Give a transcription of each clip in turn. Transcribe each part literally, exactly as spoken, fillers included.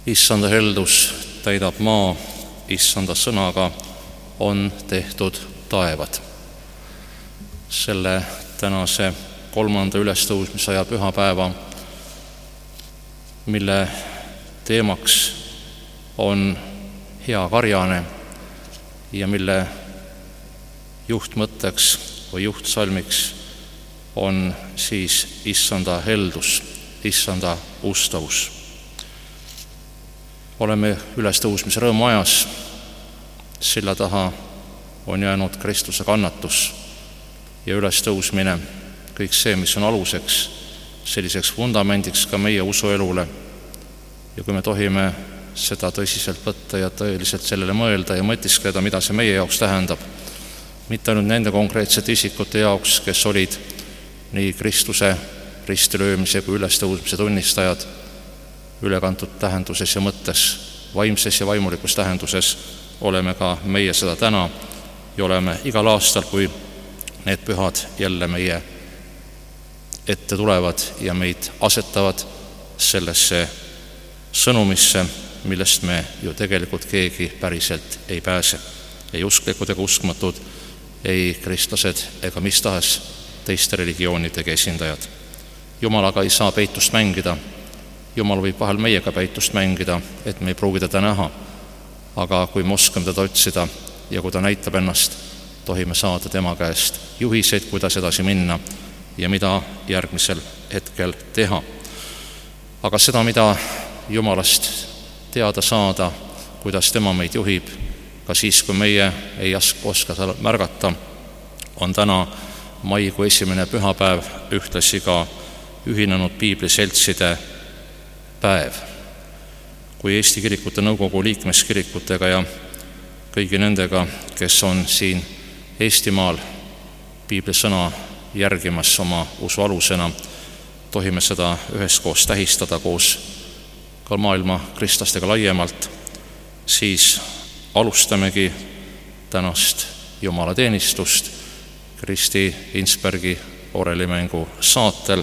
Issanda heldus täidab maa, Issanda sõnaga on tehtud taevad. Selle tänase kolmanda ülestõusmisaja pühapäeva, mille teemaks on hea karjane ja mille juhtmõtteks või juhtsalmiks on siis Issanda heldus, Issanda ustavus. Oleme ülestõusmise rõõmuajas, silla taha on jäänud Kristuse kannatus ja ülestõusmine, kõik see, mis on aluseks, selliseks vundamendiks ka meie usuelule. Ja kui me tohime seda tõsiselt võtta ja tõeliselt sellele mõelda ja mõtiskleda, mida see meie jaoks tähendab, mitte ainult nende konkreetsete isikute jaoks, kes olid nii Kristuse ristilöömise kui ülestõusmise tunnistajad, ülekantud tähenduses ja mõttes, vaimses ja vaimulikus tähenduses, oleme ka meie seda täna ja oleme igal aastal, kui need pühad jälle meie ette tulevad ja meid asetavad sellesse sõnumisse, millest me ju tegelikult keegi päriselt ei pääse. Ei usklikud ega uskmatud, ei kristlased ega mis tahes teiste religioonidega esindajad. Jumalaga ei saa peitust mängida. Jumal võib vahel meiega peitust mängida, et me ei pruugi teda näha. Aga kui me oskame teda otsida ja kui ta näitab ennast, tohime saada tema käest juhiseid, kuidas edasi minna ja mida järgmisel hetkel teha. Aga seda, mida Jumalast teada saada, kuidas tema meid juhib, ka siis, kui meie ei oska seda märgata, on täna maikuu esimene pühapäev, ühtlasi ka ühinenud piibliseltside päev. Kui Eesti Kirikute Nõukogu liikmeskirikutega ja kõigi nendega, kes on siin Eestimaal piiblisõna järgimas oma usu alusena, tohime seda üheskoos tähistada koos ka maailma kristlastega laiemalt, siis alustamegi tänast jumalateenistust Kristi Hinsbergi orelimengu saatel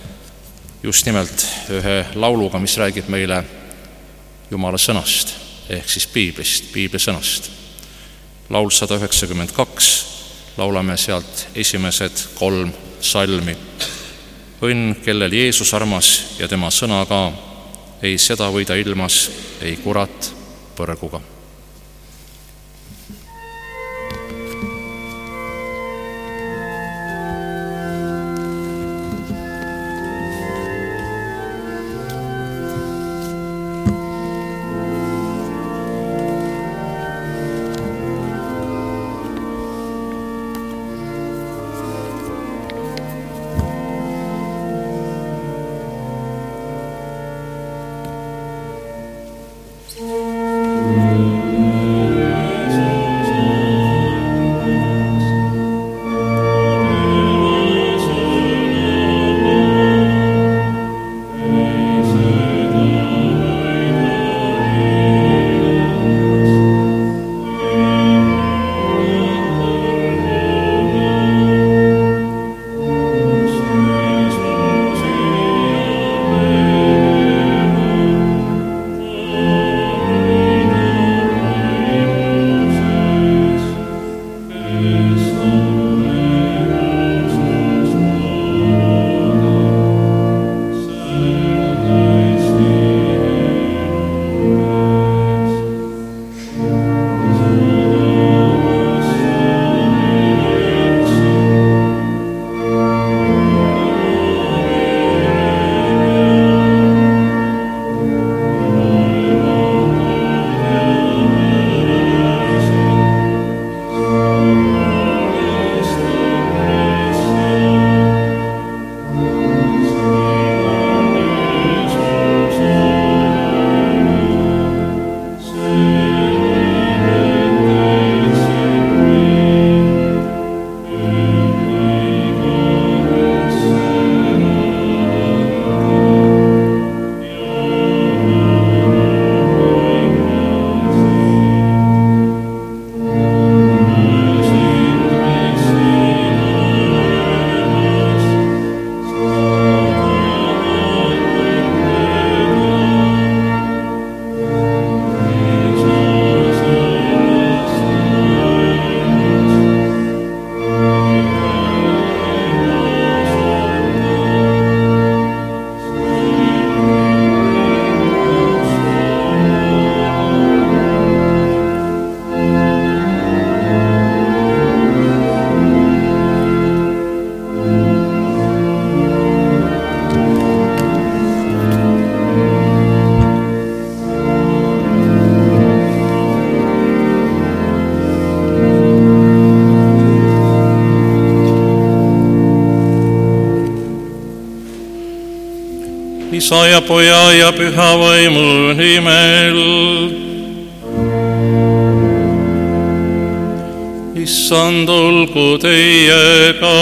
just nimelt ühe lauluga, mis räägib meile Jumala sõnast, ehk siis piiblist, piiblisõnast. Laul sada üheksakümmend kaks, laulame sealt esimesed kolm salmi. Õnn, kellel Jeesus armas ja tema sõna ka, ei seda võida ilmas, ei kurat põrguga. Amen. Isa ja Poja ja Püha Vaimu nimel. Issand olgu teiega.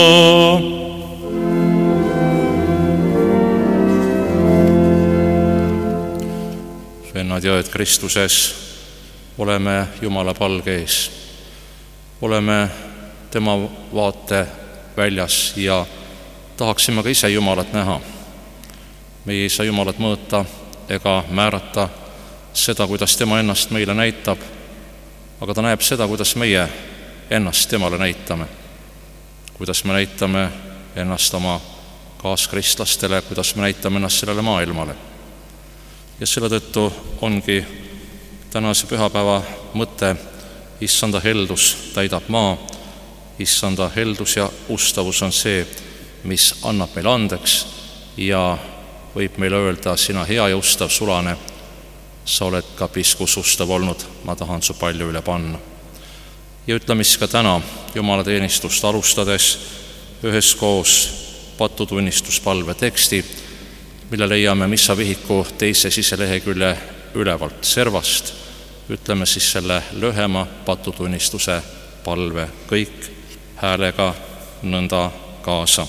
Vennad ja õed Kristuses, oleme Jumala palge ees. Oleme tema vaate väljas ja tahaksime ka ise Jumalat näha. Meie ei saa Jumalat mõõta ega määrata seda, kuidas tema ennast meile näitab, aga ta näeb seda, kuidas meie ennast temale näitame. Kuidas me näitame ennast oma kaaskristlastele, kuidas me näitame ennast sellele maailmale. Ja selle tõttu ongi tänase pühapäeva mõte Issanda heldus täidab maa. Issanda heldus ja ustavus on see, mis annab meile andeks ja võib meile öelda, sina hea ja ustav sulane, sa oled ka piskus ustav olnud, ma tahan su palju üle panna. Ja ütleme siis ka täna Jumala teenistust alustades üheskoos patutunnistuspalve teksti, mille leiame Missa vihiku teise siselehekülje ülevalt servast. Ütleme siis selle lühema patutunnistuse palve kõik häälega nõnda kaasa.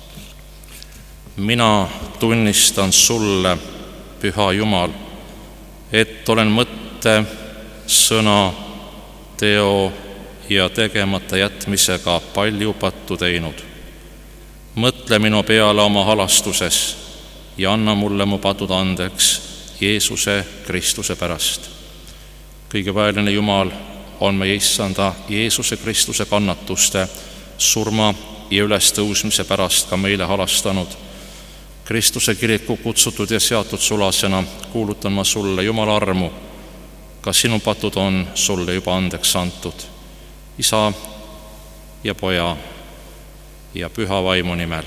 Mina tunnistan sulle, Püha Jumal, et olen mõtte, sõna, teo ja tegemata jätmisega palju pattu teinud. Mõtle minu peale oma halastuses ja anna mulle mu patud andeks Jeesuse Kristuse pärast. Kõige väeline Jumal on meie Issanda Jeesuse Kristuse kannatuste, surma ja ülestõusmise pärast ka meile halastanud. Kristuse kiriku kutsutud ja seatud sulasena kuulutan ma sulle Jumala armu, ka sinu patud on sulle juba andeks antud. Isa ja Poja ja Püha Vaimu nimel.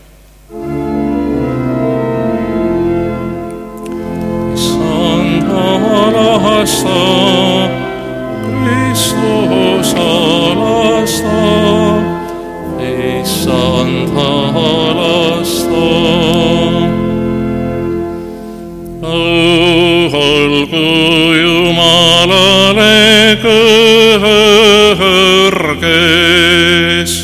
Issand alasta, Kristus alasta, Issand alasta. Olgu Jumalale kõrges.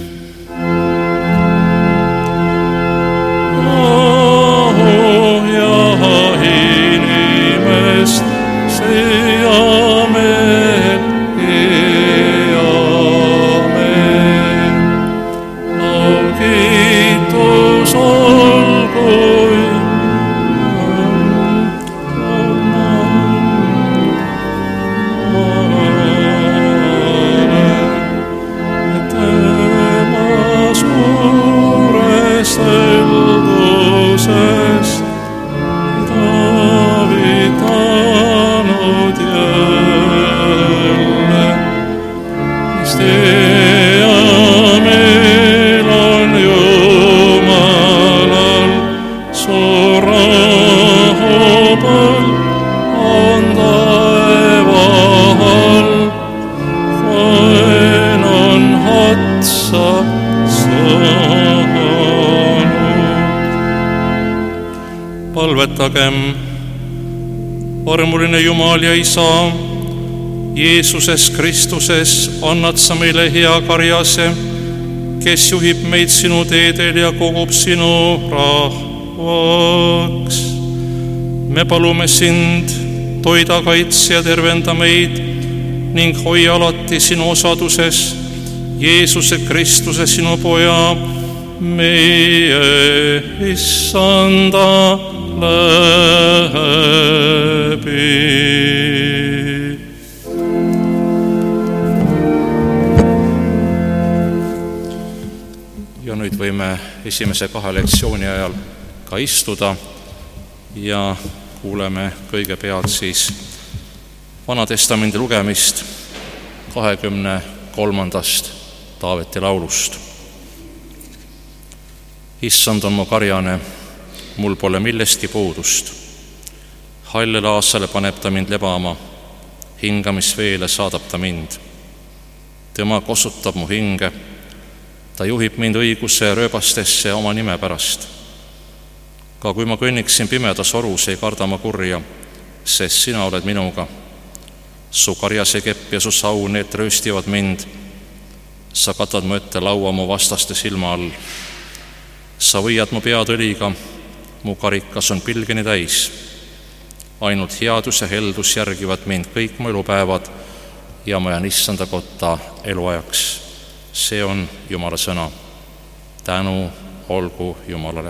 Palvetagem, armuline Jumal ja Isa, Jeesuses Kristuses annad sa meile hea karjase, kes juhib meid sinu teedel ja kogub sinu rahvaks. Me palume sind, toida, kaitse ja tervenda meid ning hoia alati sinu osaduses, Jeesuse Kristuse sinu Poja, meie Issanda läbi. Ja nüüd võime esimese kahe lektsiooni ajal ka istuda ja kuuleme kõigepealt siis Vana Testamendi lugemist kahekümne kolmandast Taaveti laulust. Issand on mu karjane, mul pole millestki puudust. Hallel aasale paneb ta mind lebama, hingamisveele saadab ta mind. Tema kosutab mu hinge, ta juhib mind õiguse rööbastesse oma nime pärast. ka kui ma kõnniksin pimedas orus, ei karda ma kurja, sest sina oled minuga. Su karjase kepp ja su sau, need trööstivad mind. Sa katad mu ette laua mu vastaste silma all. Sa võiad mu pead õliga, mu karikas on pilgeni täis. Ainult headus ja heldus järgivad mind kõik mu elupäevad ja ma jään issanda kotta eluajaks. See on Jumala sõna. Tänu olgu Jumalale.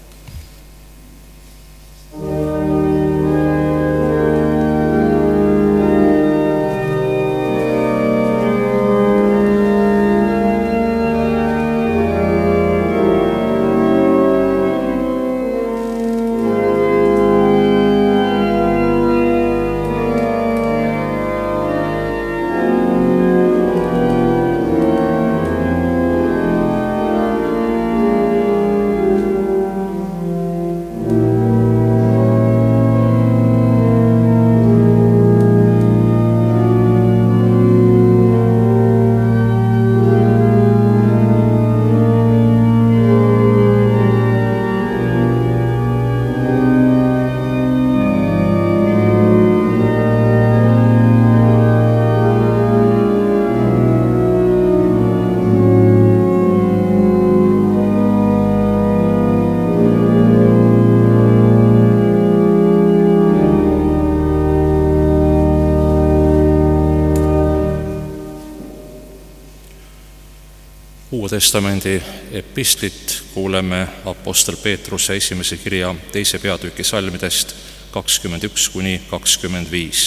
Uue Testamendi epistlit kuuleme apostel Peetruse esimese kirja teise peatüki salmidest kakskümmend üks kuni kakskümmend viis.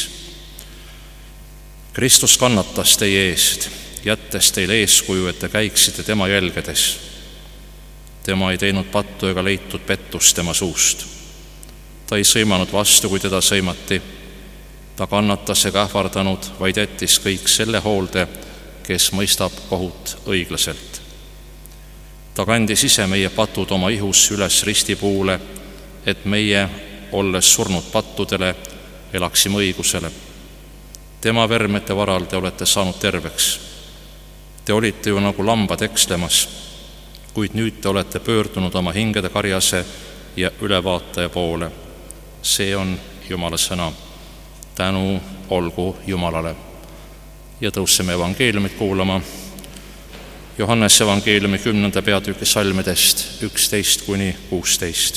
Kristus kannatas teie eest, jättes teile eeskuju, et te käiksite tema jälgedes. Tema ei teinud pattu ega leitud pettust tema suust. Ta ei sõimanud vastu, kui teda sõimati. Ta kannatas ega ähvardanud, vaid jättis kõik selle hoolde, kes mõistab kohut õiglaselt. Ta kandis ise meie patud oma ihus üles ristipuule, et meie, olles surnud pattudele, elaksime õigusele. Tema vermete varal te olete saanud terveks. Te olite ju nagu lambad ekslemas, kuid nüüd te olete pöördunud oma hingede karjase ja ülevaataja poole. See on Jumala sõna. Tänu olgu Jumalale. Ja tõuseme evangeeliumit kuulama. Johannes evangeeliumi kümnenda peatüki salmidest üksteist kuni kuusteist.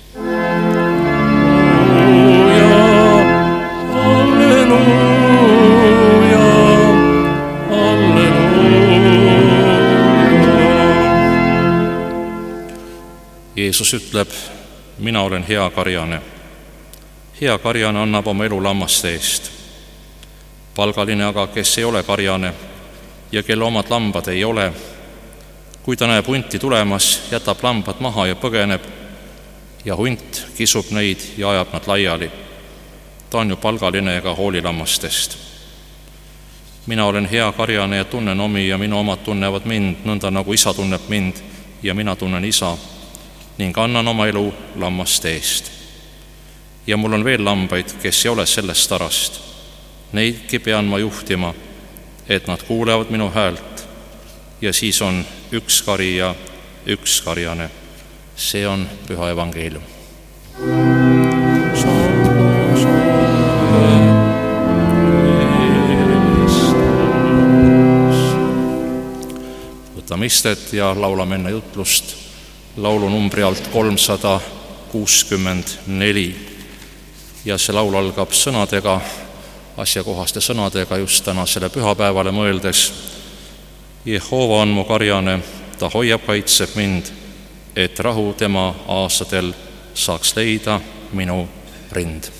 Jeesus ütleb, mina olen hea karjane. Hea karjane annab oma elu lammaste eest. Palgaline aga, kes ei ole karjane ja kelle omad lambad ei ole, kui ta näeb hunti tulemas, jätab lambad maha ja põgeneb ja hunt kisub neid ja ajab nad laiali. Ta on ju palgaline ega hooli lammastest. Mina olen hea karjane ja tunnen omi ja minu omad tunnevad mind, nõnda nagu isa tunneb mind ja mina tunnen isa ning annan oma elu lammaste eest. Ja mul on veel lambaid, kes ei ole sellest tarast. Neidki pean ma juhtima, et nad kuulevad minu häält ja siis on üks kari ja üks karjane. See on püha evangeelium. Võtame istet ja laulame enne jutlust laulu numbri alt kolmsada kuuskümmend neli. Ja see laul algab sõnadega, asjakohaste sõnadega just tänasele pühapäevale mõeldes. Jehova on mu karjane, ta hoiab, kaitseb mind, et rahu tema aastatel saaks leida minu rind.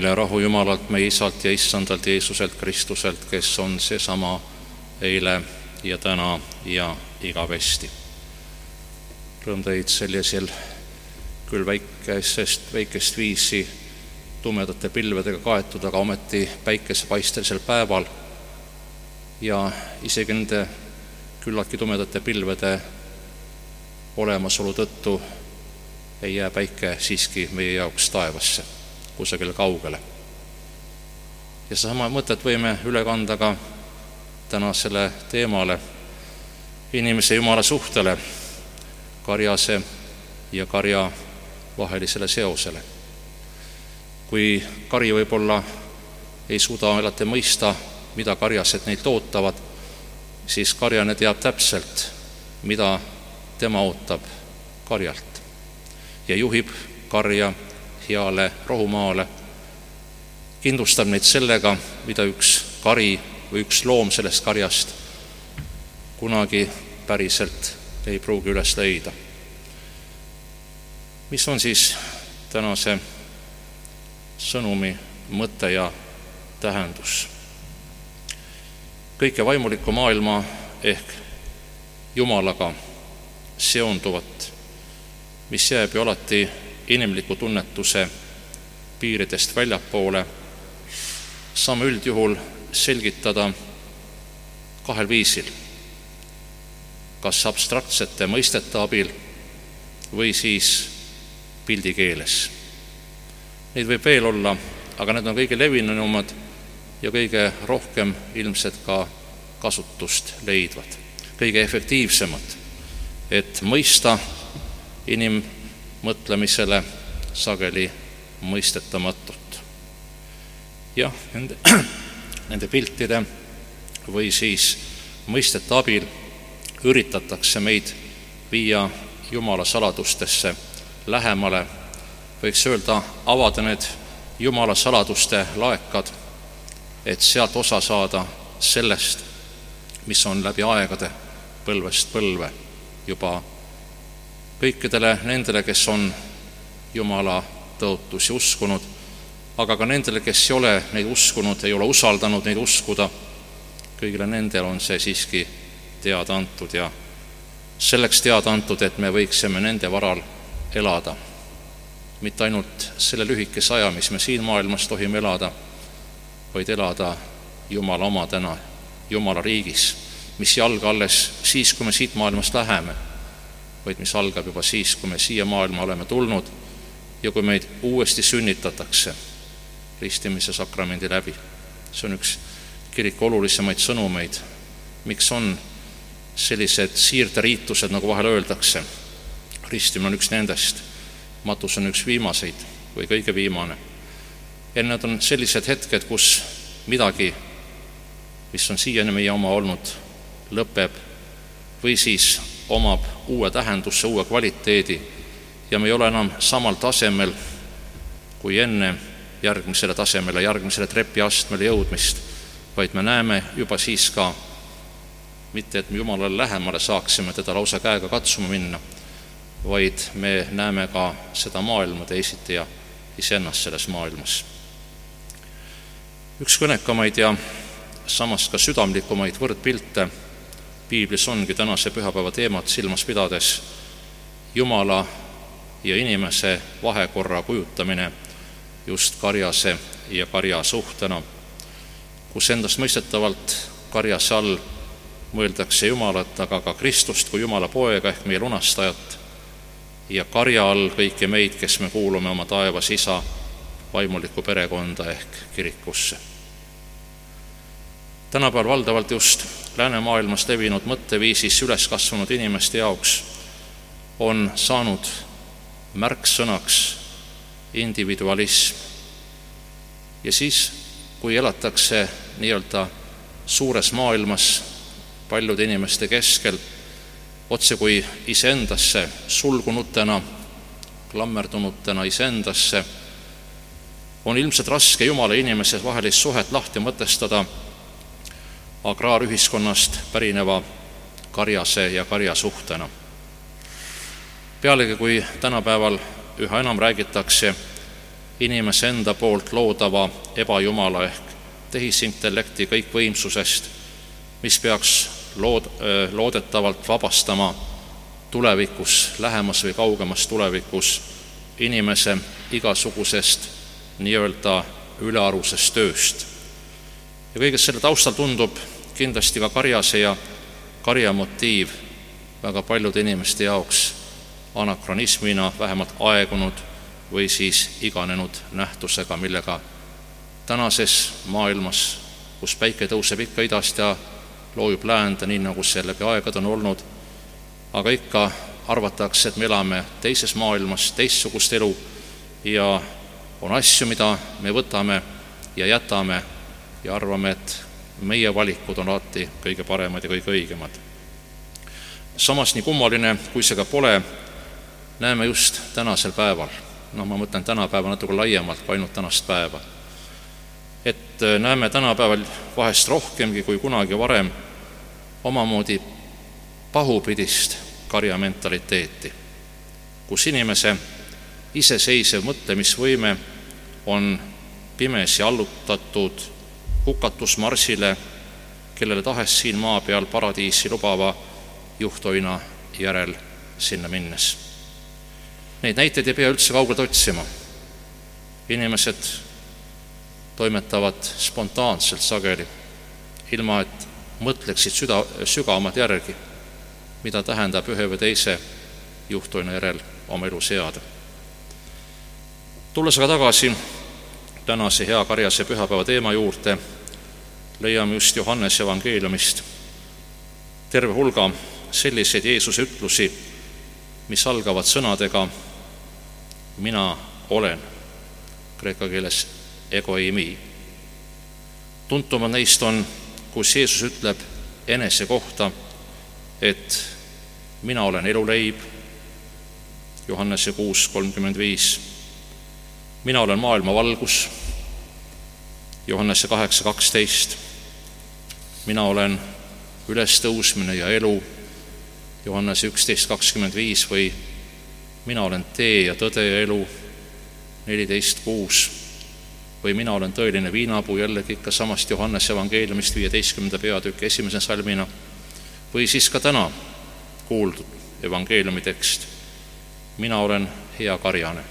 meile rahu Jumalalt, meie Isalt ja Issandalt Jeesuselt Kristuselt, kes on seesama eile ja täna ja igavesti. Rõõm teid sellisel küll väikesest, väikest viisi tumedate pilvedega kaetud, aga ometi päikesepaistelisel päeval ja isegi nende küllaltki tumedate pilvede olemasolu tõttu ei jää päike siiski meie jaoks taevasse kusagile kaugele. Ja sama mõtet võime üle kanda ka tänasele teemale, inimese Jumala suhtele, karjase ja karja vahelisele seosele. Kui kari võib-olla ei suuda alati mõista, mida karjased neilt ootavad, siis karjane teab täpselt, mida tema ootab karjalt ja juhib karja heale rohumaale, kindlustab neid sellega, mida üks kari või üks loom sellest karjast kunagi päriselt ei pruugi üles leida. Mis on siis tänase sõnumi mõte ja tähendus? Kõike vaimuliku maailma ehk Jumalaga seonduvat, mis jääb ju alati inimliku tunnetuse piiridest väljapoole, saame üldjuhul selgitada kahel viisil, kas abstraktsete mõistete abil või siis pildikeeles. Neid võib veel olla, aga need on kõige levinumad ja kõige rohkem ilmselt ka kasutust leidvad, kõige efektiivsemad, et mõista inimmõtlemisele sageli mõistetamatut. Jah, nende, nende piltide või siis mõistete abil üritatakse meid viia Jumala saladustesse lähemale, võiks öelda, avada need Jumala saladuste laekad, et sealt osa saada sellest, mis on läbi aegade põlvest põlve juba kõikidele nendele, kes on Jumala tõotusi uskunud, aga ka nendele, kes ei ole neid uskunud, ei ole usaldanud neid uskuda, kõigile nendele on see siiski teada antud ja selleks teada antud, et me võiksime nende varal elada. Mitte ainult selle lühikese aja, mis me siin maailmas tohime elada, vaid elada Jumala omadena, Jumala riigis, mis ei alga alles siis, kui me siit maailmast läheme, vaid mis algab juba siis, kui me siia maailma oleme tulnud ja kui meid uuesti sünnitatakse ristimise sakramendi läbi. See on üks kiriku olulisemaid sõnumeid, miks on sellised siirderiitused, nagu vahel öeldakse. Ristimine on üks nendest, matus on üks viimaseid või kõige viimane. Ja need on sellised hetked, kus midagi, mis on siiani meie oma olnud, lõpeb või siis omab uue tähenduse, uue kvaliteedi ja me ei ole enam samal tasemel kui enne järgmisele tasemele, järgmisele trepiastmele jõudmist, vaid me näeme juba siis ka, mitte et me Jumalale lähemale saaksime teda lausa käega katsuma minna, vaid me näeme ka seda maailma teisiti ja iseennast selles maailmas. Üks kõnekamaid ja samas ka südamlikumaid võrdpilte Piiblis ongi tänase pühapäeva teemat silmas pidades Jumala ja inimese vahekorra kujutamine just karjase ja karja suhtena, kus endast mõistetavalt karjase all mõeldakse Jumalat, aga ka Kristust kui Jumala poega ehk meie lunastajat ja karja all kõiki meid, kes me kuulume oma taevas Isa vaimulikku perekonda ehk kirikusse. Tänapäeval valdavalt just läänemaailmas levinud mõtteviisis üles kasvanud inimeste jaoks on saanud märksõnaks individualism. Ja siis, kui elatakse nii-öelda suures maailmas paljude inimeste keskel, otse kui iseendasse sulgunutena, klammerdunutena iseendasse, on ilmselt raske Jumala ja inimese vahelist suhet lahti mõtestada agraarühiskonnast pärineva karjase ja karja suhtena. Pealegi, kui tänapäeval üha enam räägitakse inimese enda poolt loodava ebajumala ehk tehisintellekti kõikvõimsusest, mis peaks lood, loodetavalt vabastama tulevikus, lähemas või kaugemas tulevikus inimese igasugusest nii-öelda ülearusest tööst. Ja kõigest selle taustal tundub kindlasti ka karjase ja karja motiiv väga paljude inimeste jaoks anakronismina, vähemalt aegunud või siis iganenud nähtusega, millega tänases maailmas, kus päike tõuseb ikka idast ja loojub läände, nii nagu see läbi aegad on olnud, aga ikka arvatakse, et me elame teises maailmas, teistsugust elu ja on asju, mida me võtame ja jätame ja arvame, et meie valikud on alati kõige paremad ja kõige õigemad. Samas nii kummaline, kui see ka pole, näeme just tänasel päeval, no ma mõtlen tänapäeva natuke laiemalt kui ainult tänast päeva, et näeme tänapäeval vahest rohkemgi kui kunagi varem omamoodi pahupidist karjamentaliteeti, kus inimese iseseisev mõtlemisvõime on pimesi allutatud hukatusmarsile, kellele tahes siin maa peal paradiisi lubava juhtoina järel sinna minnes. Neid näiteid ei pea üldse kaugelt otsima. Inimesed toimetavad spontaanselt sageli, ilma et mõtleksid süda, sügavamalt järgi, mida tähendab ühe või teise juhtoina järel oma elu seada. Tulles aga tagasi tänase hea karjase pühapäeva teema juurde, leiame just Johannese evangeeliumist terve hulga selliseid Jeesuse ütlusi, mis algavad sõnadega mina olen, kreeka keeles ego eimi. Tuntumad neist on, kus Jeesus ütleb enese kohta, et mina olen eluleib, Johannese kuus kolmkümmend viis, mina olen maailma valgus, Johannese kaheksa kaksteist, mina olen ülestõusmine ja elu, Johannese üksteist kakskümmend viis või mina olen tee ja tõde ja elu, neliteist kuus, või mina olen tõeline viinapuu, jällegi ikka samast Johannese evangeeliumist viieteistkümnenda peatüki esimese salmina, või siis ka täna kuuldud evangeeliumi tekst, mina olen hea karjane,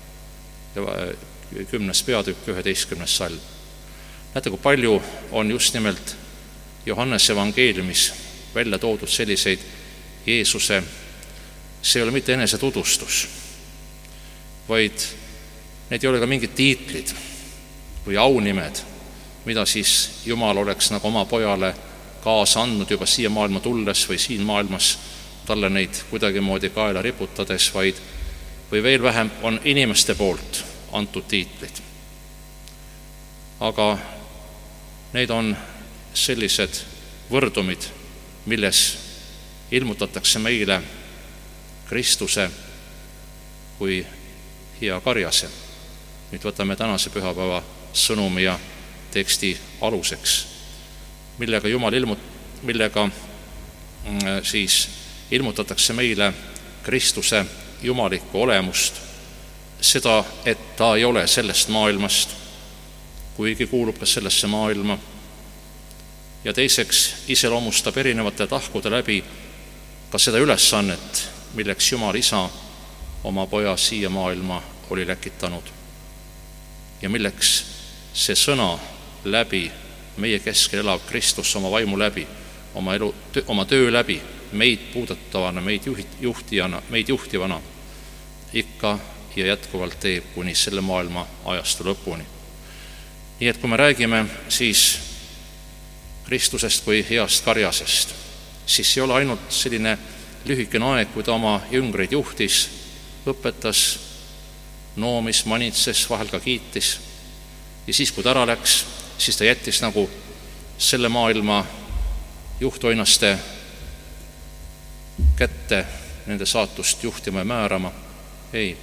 kümnes peatükk, üheteistkümnes salm. Näete, kui palju on just nimelt Johannese evangeeliumis välja toodud selliseid Jeesuse, see ei ole mitte enese tutvustus, vaid need ei ole ka mingid tiitlid või aunimed, mida siis Jumal oleks nagu oma pojale kaasa andnud juba siia maailma tulles või siin maailmas talle neid kuidagimoodi kaela riputades, vaid või veel vähem on inimeste poolt antud tiitlid. Aga need on sellised võrdumid, milles ilmutatakse meile Kristuse kui hea karjase. Nüüd võtame tänase pühapäeva sõnumi ja teksti aluseks, millega Jumal ilmut, millega siis ilmutatakse meile Kristuse jumalikku olemust, seda, et ta ei ole sellest maailmast, kuigi kuulub ka sellesse maailma, ja teiseks iseloomustab erinevate tahkude läbi ka seda ülesannet, milleks Jumal Isa oma poja siia maailma oli läkitanud ja milleks see sõna läbi meie keskel elav Kristus oma vaimu läbi, oma, elu, oma töö läbi, meid puudutavana, meid juhtijana, meid juhtivana ikka ja jätkuvalt teeb kuni selle maailma ajastu lõpuni. Nii et kui me räägime siis Kristusest kui heast karjasest, siis ei ole ainult selline lühikene aeg, kui ta oma jüngreid juhtis, õpetas, noomis, manitses, vahel ka kiitis, ja siis, kui ta ära läks, siis ta jättis nagu selle maailma juhtoinaste kätte nende saatust juhtima ja määrama. Ei,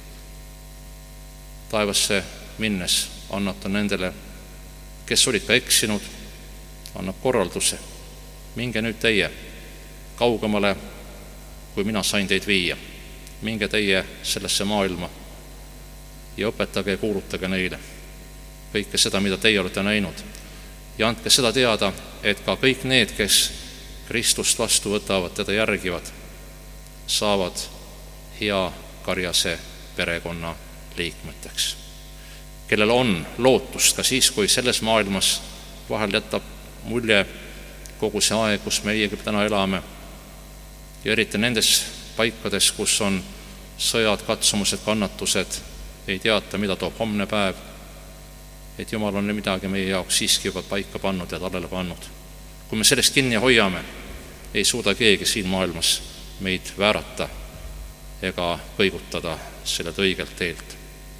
taevasse minnes annab ta nendele, kes olid ka eksinud, annab korralduse. Minge nüüd teie kaugemale, kui mina sain teid viia. Minge teie sellesse maailma ja õpetage ja kuulutage neile kõike seda, mida teie olete näinud. Ja andke seda teada, et ka kõik need, kes Kristust vastu võtavad, teda järgivad, saavad hea Karjase perekonna liikmeteks, kellel on lootust ka siis, kui selles maailmas vahel jätab mulje kogu see aeg, kus meiegi täna elame, ja eriti nendes paikades, kus on sõjad, katsumused, kannatused, ei teata, mida toob homne päev, et Jumal on midagi meie jaoks siiski juba paika pannud ja tallele pannud. Kui me sellest kinni hoiame, ei suuda keegi siin maailmas meid väärata ega kõigutada selle õigelt teelt.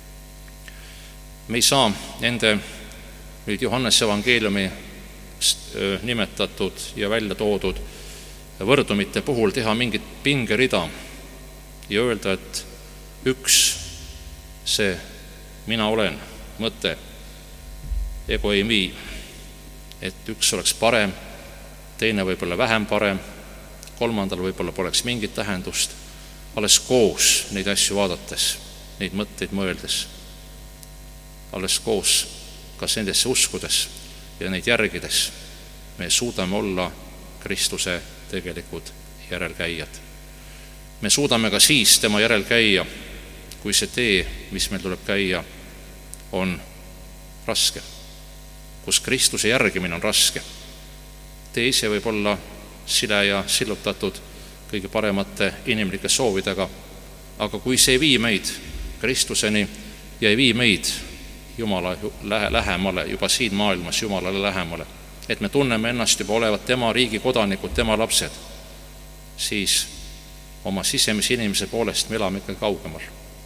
Me ei saa nende nüüd Johannese evangeeliumi nimetatud ja välja toodud võrdumite puhul teha mingit pingerida ja öelda, et üks see mina olen mõte ego ei vii, et üks oleks parem, teine võib-olla vähem parem, kolmandal võib-olla poleks mingit tähendust, alles koos neid asju vaadates, neid mõtteid mõeldes, alles koos kas nendesse uskudes ja neid järgides me suudame olla Kristuse tegelikud järelkäijad. Me suudame ka siis tema järel käia, kui see tee, mis meil tuleb käia, on raske, kus Kristuse järgimine on raske. Tee ise võib olla sile ja sillutatud kõige paremate inimlike soovidega, aga kui see ei vii meid Kristuseni ja ei vii meid Jumala lähemale, juba siin maailmas Jumalale lähemale, et me tunneme ennast juba olevat tema riigi kodanikud, tema lapsed, siis oma sisemise inimese poolest me elame ikka kaugemal.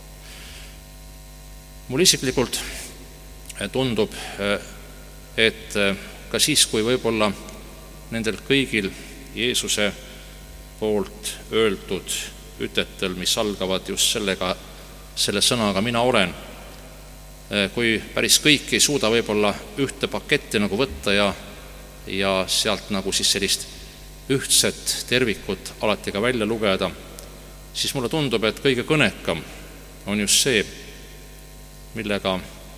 Mul isiklikult tundub, et ka siis, kui võib-olla nendel kõigil Jeesuse poolt öeldud ütetel, mis algavad just sellega, selle sõnaga mina olen, kui päris kõik ei suuda võib-olla ühte paketti nagu võtta ja, ja sealt nagu siis sellist ühtset tervikut alati ka välja lugeda, siis mulle tundub, et kõige kõnekam on just see, millega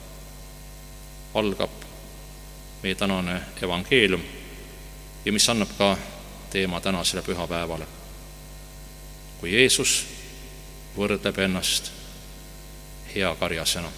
algab meie tänane evangeelium ja mis annab ka teema tänasele pühapäevale. Kui Jeesus võrdleb ennast hea karjasena.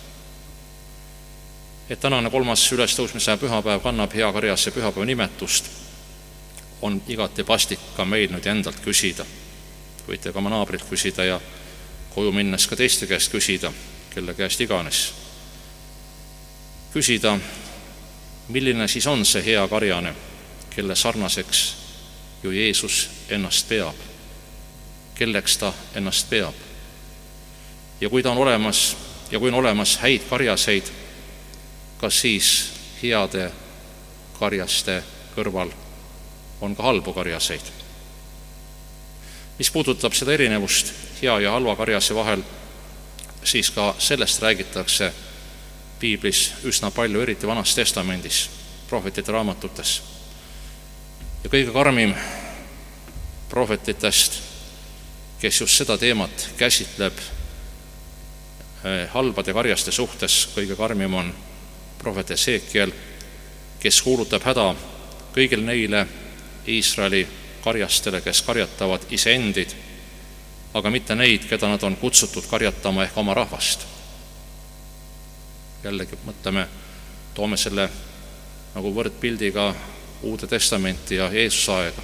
Et tänane kolmas ülestõusmise pühapäev kannab hea karjase pühapäeva nimetust, on igati pastik ka meil nüüd endalt küsida. Võite ka oma naabrilt küsida ja koju minnes ka teiste käest küsida, kelle käest iganes. Küsida, milline siis on see hea karjane, kelle sarnaseks ju Jeesus ennast peab, kelleks ta ennast peab. Ja kui ta on olemas, ja kui on olemas häid karjaseid, kas siis heade karjaste kõrval on ka halbu karjaseid. Mis puudutab seda erinevust hea ja halva karjase vahel, siis ka sellest räägitakse piiblis üsna palju, eriti Vanas Testamendis, prohvetite raamatutes. Ja kõige karmim prohvetitest, kes just seda teemat käsitleb halbade karjaste suhtes, kõige karmim on prohvet Esekiel, kes kuulutab häda kõigil neile Iisraeli karjastele, kes karjatavad iseendid, aga mitte neid, keda nad on kutsutud karjatama ehk oma rahvast. Jällegi mõtleme, toome selle nagu võrdpildiga Uude Testamenti ja Jeesuse aega.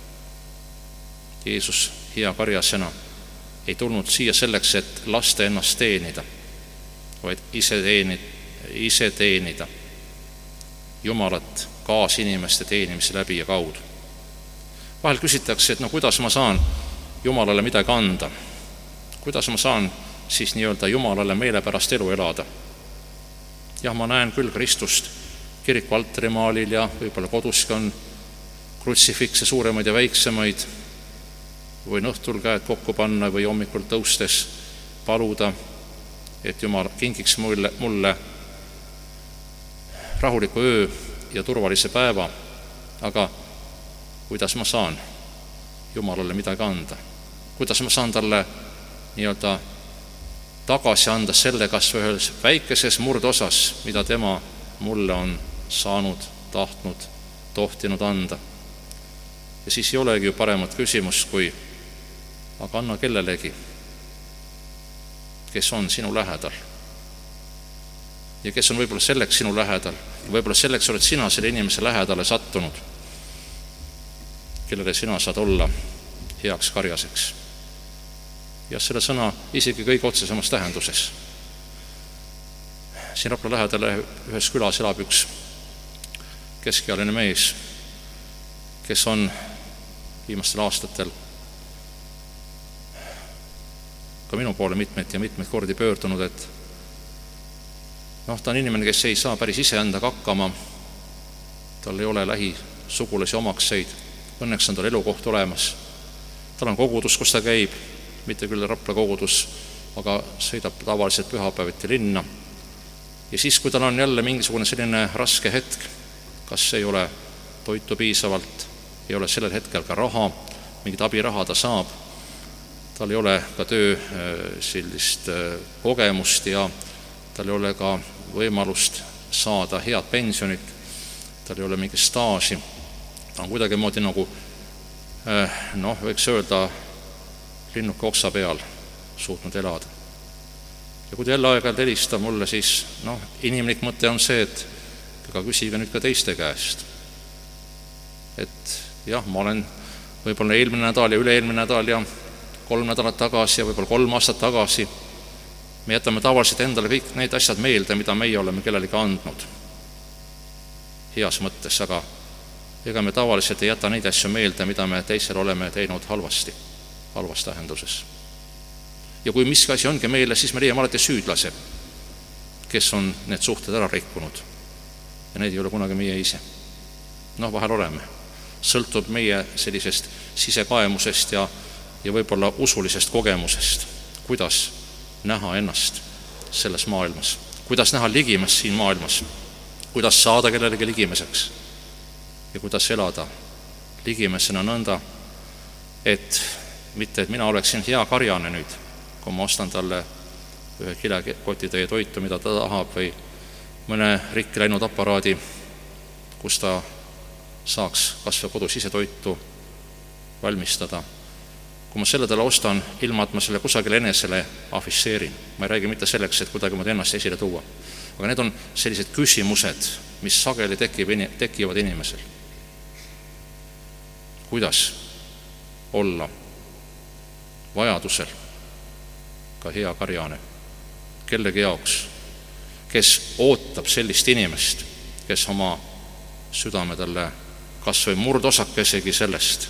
Jeesus hea karjasena ei tulnud siia selleks, et lasta ennast teenida, vaid ise teenida, ise teenida Jumalat kaasinimeste teenimise läbi ja kaudu. Vahel küsitakse, et no kuidas ma saan Jumalale midagi anda, kuidas ma saan siis nii-öelda Jumalale meelepärast elu elada. Jah, ma näen küll Kristust kiriku altarimaalil ja võib-olla koduski on krutsifikse suuremaid ja väiksemaid, võin õhtul käed kokku panna või hommikul tõustes paluda, et Jumal kingiks mulle, mulle rahuliku öö ja turvalise päeva, aga kuidas ma saan Jumalale midagi anda? Kuidas ma saan talle nii-öelda tagasi anda selle kas või ühes väikeses murdosas, mida tema mulle on saanud, tahtnud, tohtinud anda. Ja siis ei olegi ju paremat küsimust kui aga anna kellelegi, kes on sinu lähedal. Ja kes on võib-olla selleks sinu lähedal, võib-olla selleks oled sina selle inimese lähedale sattunud, kellele sina saad olla heaks karjaseks. Ja selle sõna isegi kõige otsesemas tähenduses. Siin Rapla lähedale ühes külas elab üks keskealine mees, kes on viimastel aastatel ka minu poole mitmeid ja mitmeid kordi pöördunud, et noh, ta on inimene, kes ei saa päris iseendaga hakkama, tal ei ole lähisugulasi omakseid, õnneks on tal elukoht olemas, tal on kogudus, kus ta käib, mitte küll Rapla kogudus, aga sõidab tavaliselt pühapäeviti linna. Ja siis, kui tal on jälle mingisugune selline raske hetk, kas ei ole toitu piisavalt, ei ole sellel hetkel ka raha, mingit abiraha ta saab, tal ei ole ka töö sellist kogemust ja tal ei ole ka võimalust saada head pensionit, tal ei ole mingit staaži, ta on kuidagi moodi nagu, noh, võiks öelda, linnuke oksa peal suutnud elada. Ja kui ta jälle aeg-ajalt helistab mulle, siis noh, inimlik mõte on see, et aga küsige nüüd ka teiste käest. Et jah, ma olen võib-olla eelmine nädal ja üle-eelmine nädal ja kolm nädalat tagasi ja võib-olla kolm aastat tagasi me jätame tavaliselt endale kõik need asjad meelde, mida meie oleme kellelegi andnud. Heas mõttes, aga ega me tavaliselt ei jäta neid asju meelde, mida me teisel oleme teinud halvasti, halvas tähenduses. Ja kui miski asi ongi meile, siis me leiame alati süüdlase, kes on need suhted ära rikkunud. Ja need ei ole kunagi meie ise. Noh, vahel oleme. Sõltub meie sellisest sisekaemusest ja, ja võib-olla usulisest kogemusest, kuidas näha ennast selles maailmas, kuidas näha ligimes siin maailmas, kuidas saada kellelegi ligimeseks ja kuidas elada ligimesena nõnda, et mitte, et mina oleksin hea karjane nüüd, kui ma ostan talle ühe kilekotitäie toitu, mida ta tahab, või mõne rikki läinud aparaadi, kus ta saaks kas või kodus ise toitu valmistada. Kui ma selle talle ostan, ilma et ma selle kusagile enesele afišeerin, ma ei räägi mitte selleks, et kuidagi ma ennast esile tuua, aga need on sellised küsimused, mis sageli tekivad inimesel. Kuidas olla vajadusel ka hea karjane kellegi jaoks, kes ootab sellist inimest, kes oma südame talle kas või murdosakesegi sellest,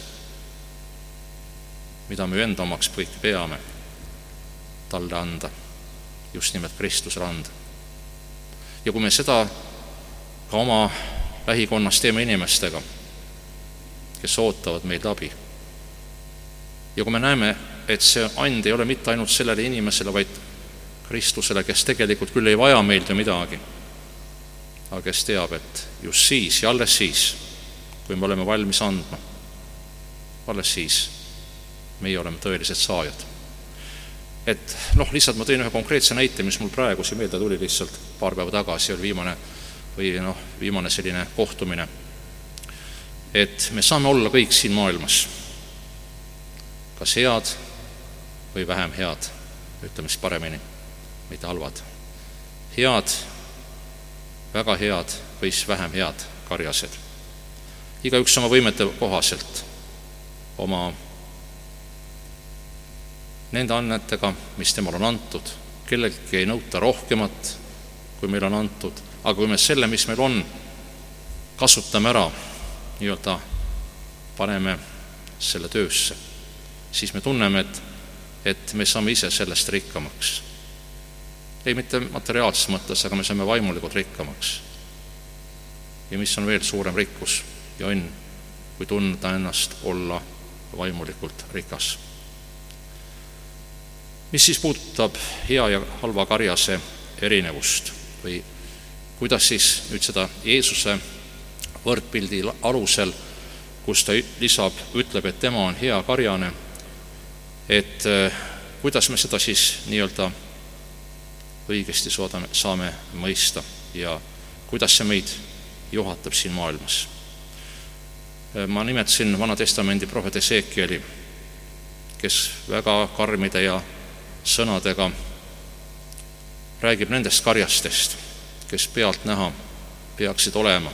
mida me enda omaks kõik peame talle anda, just nimelt Kristusele anda. Ja kui me seda ka oma lähikonnas teeme inimestega, kes ootavad meilt abi, ja kui me näeme, et see and ei ole mitte ainult sellele inimesele, vaid Kristusele, kes tegelikult küll ei vaja meilt ju midagi, aga kes teab, et just siis ja alles siis, kui me oleme valmis andma, alles siis meie oleme tõelised saajad. Et noh, lihtsalt ma tõin ühe konkreetse näite, mis mul praegu siin meelde tuli lihtsalt paar päeva tagasi, oli viimane, või noh, viimane selline kohtumine. Et me saame olla kõik siin maailmas kas head või vähem head, ütleme siis paremini, mitte halvad. Head, väga head või siis vähem head karjased. Igaüks oma võimete kohaselt, oma nende annetega, mis temal on antud, kellelgi ei nõuta rohkemat, kui meil on antud, aga kui me selle, mis meil on, kasutame ära, nii-öelda paneme selle töösse, siis me tunneme, et, et me saame ise sellest rikkamaks. Ei mitte materiaalses mõttes, aga me saame vaimulikult rikkamaks. Ja mis on veel suurem rikkus ja õnn, kui tunda ennast olla vaimulikult rikas. Mis siis puudutab hea ja halva karjase erinevust või kuidas siis nüüd seda Jeesuse võrdpildi alusel, kus ta lisab, ütleb, et tema on hea karjane, et kuidas me seda siis nii-öelda õigesti saame mõista ja kuidas see meid juhatab siin maailmas. Ma nimetasin Vana Testamendi prohvet Esekieli, kes väga karmide ja sõnadega räägib nendest karjastest, kes pealt näha peaksid olema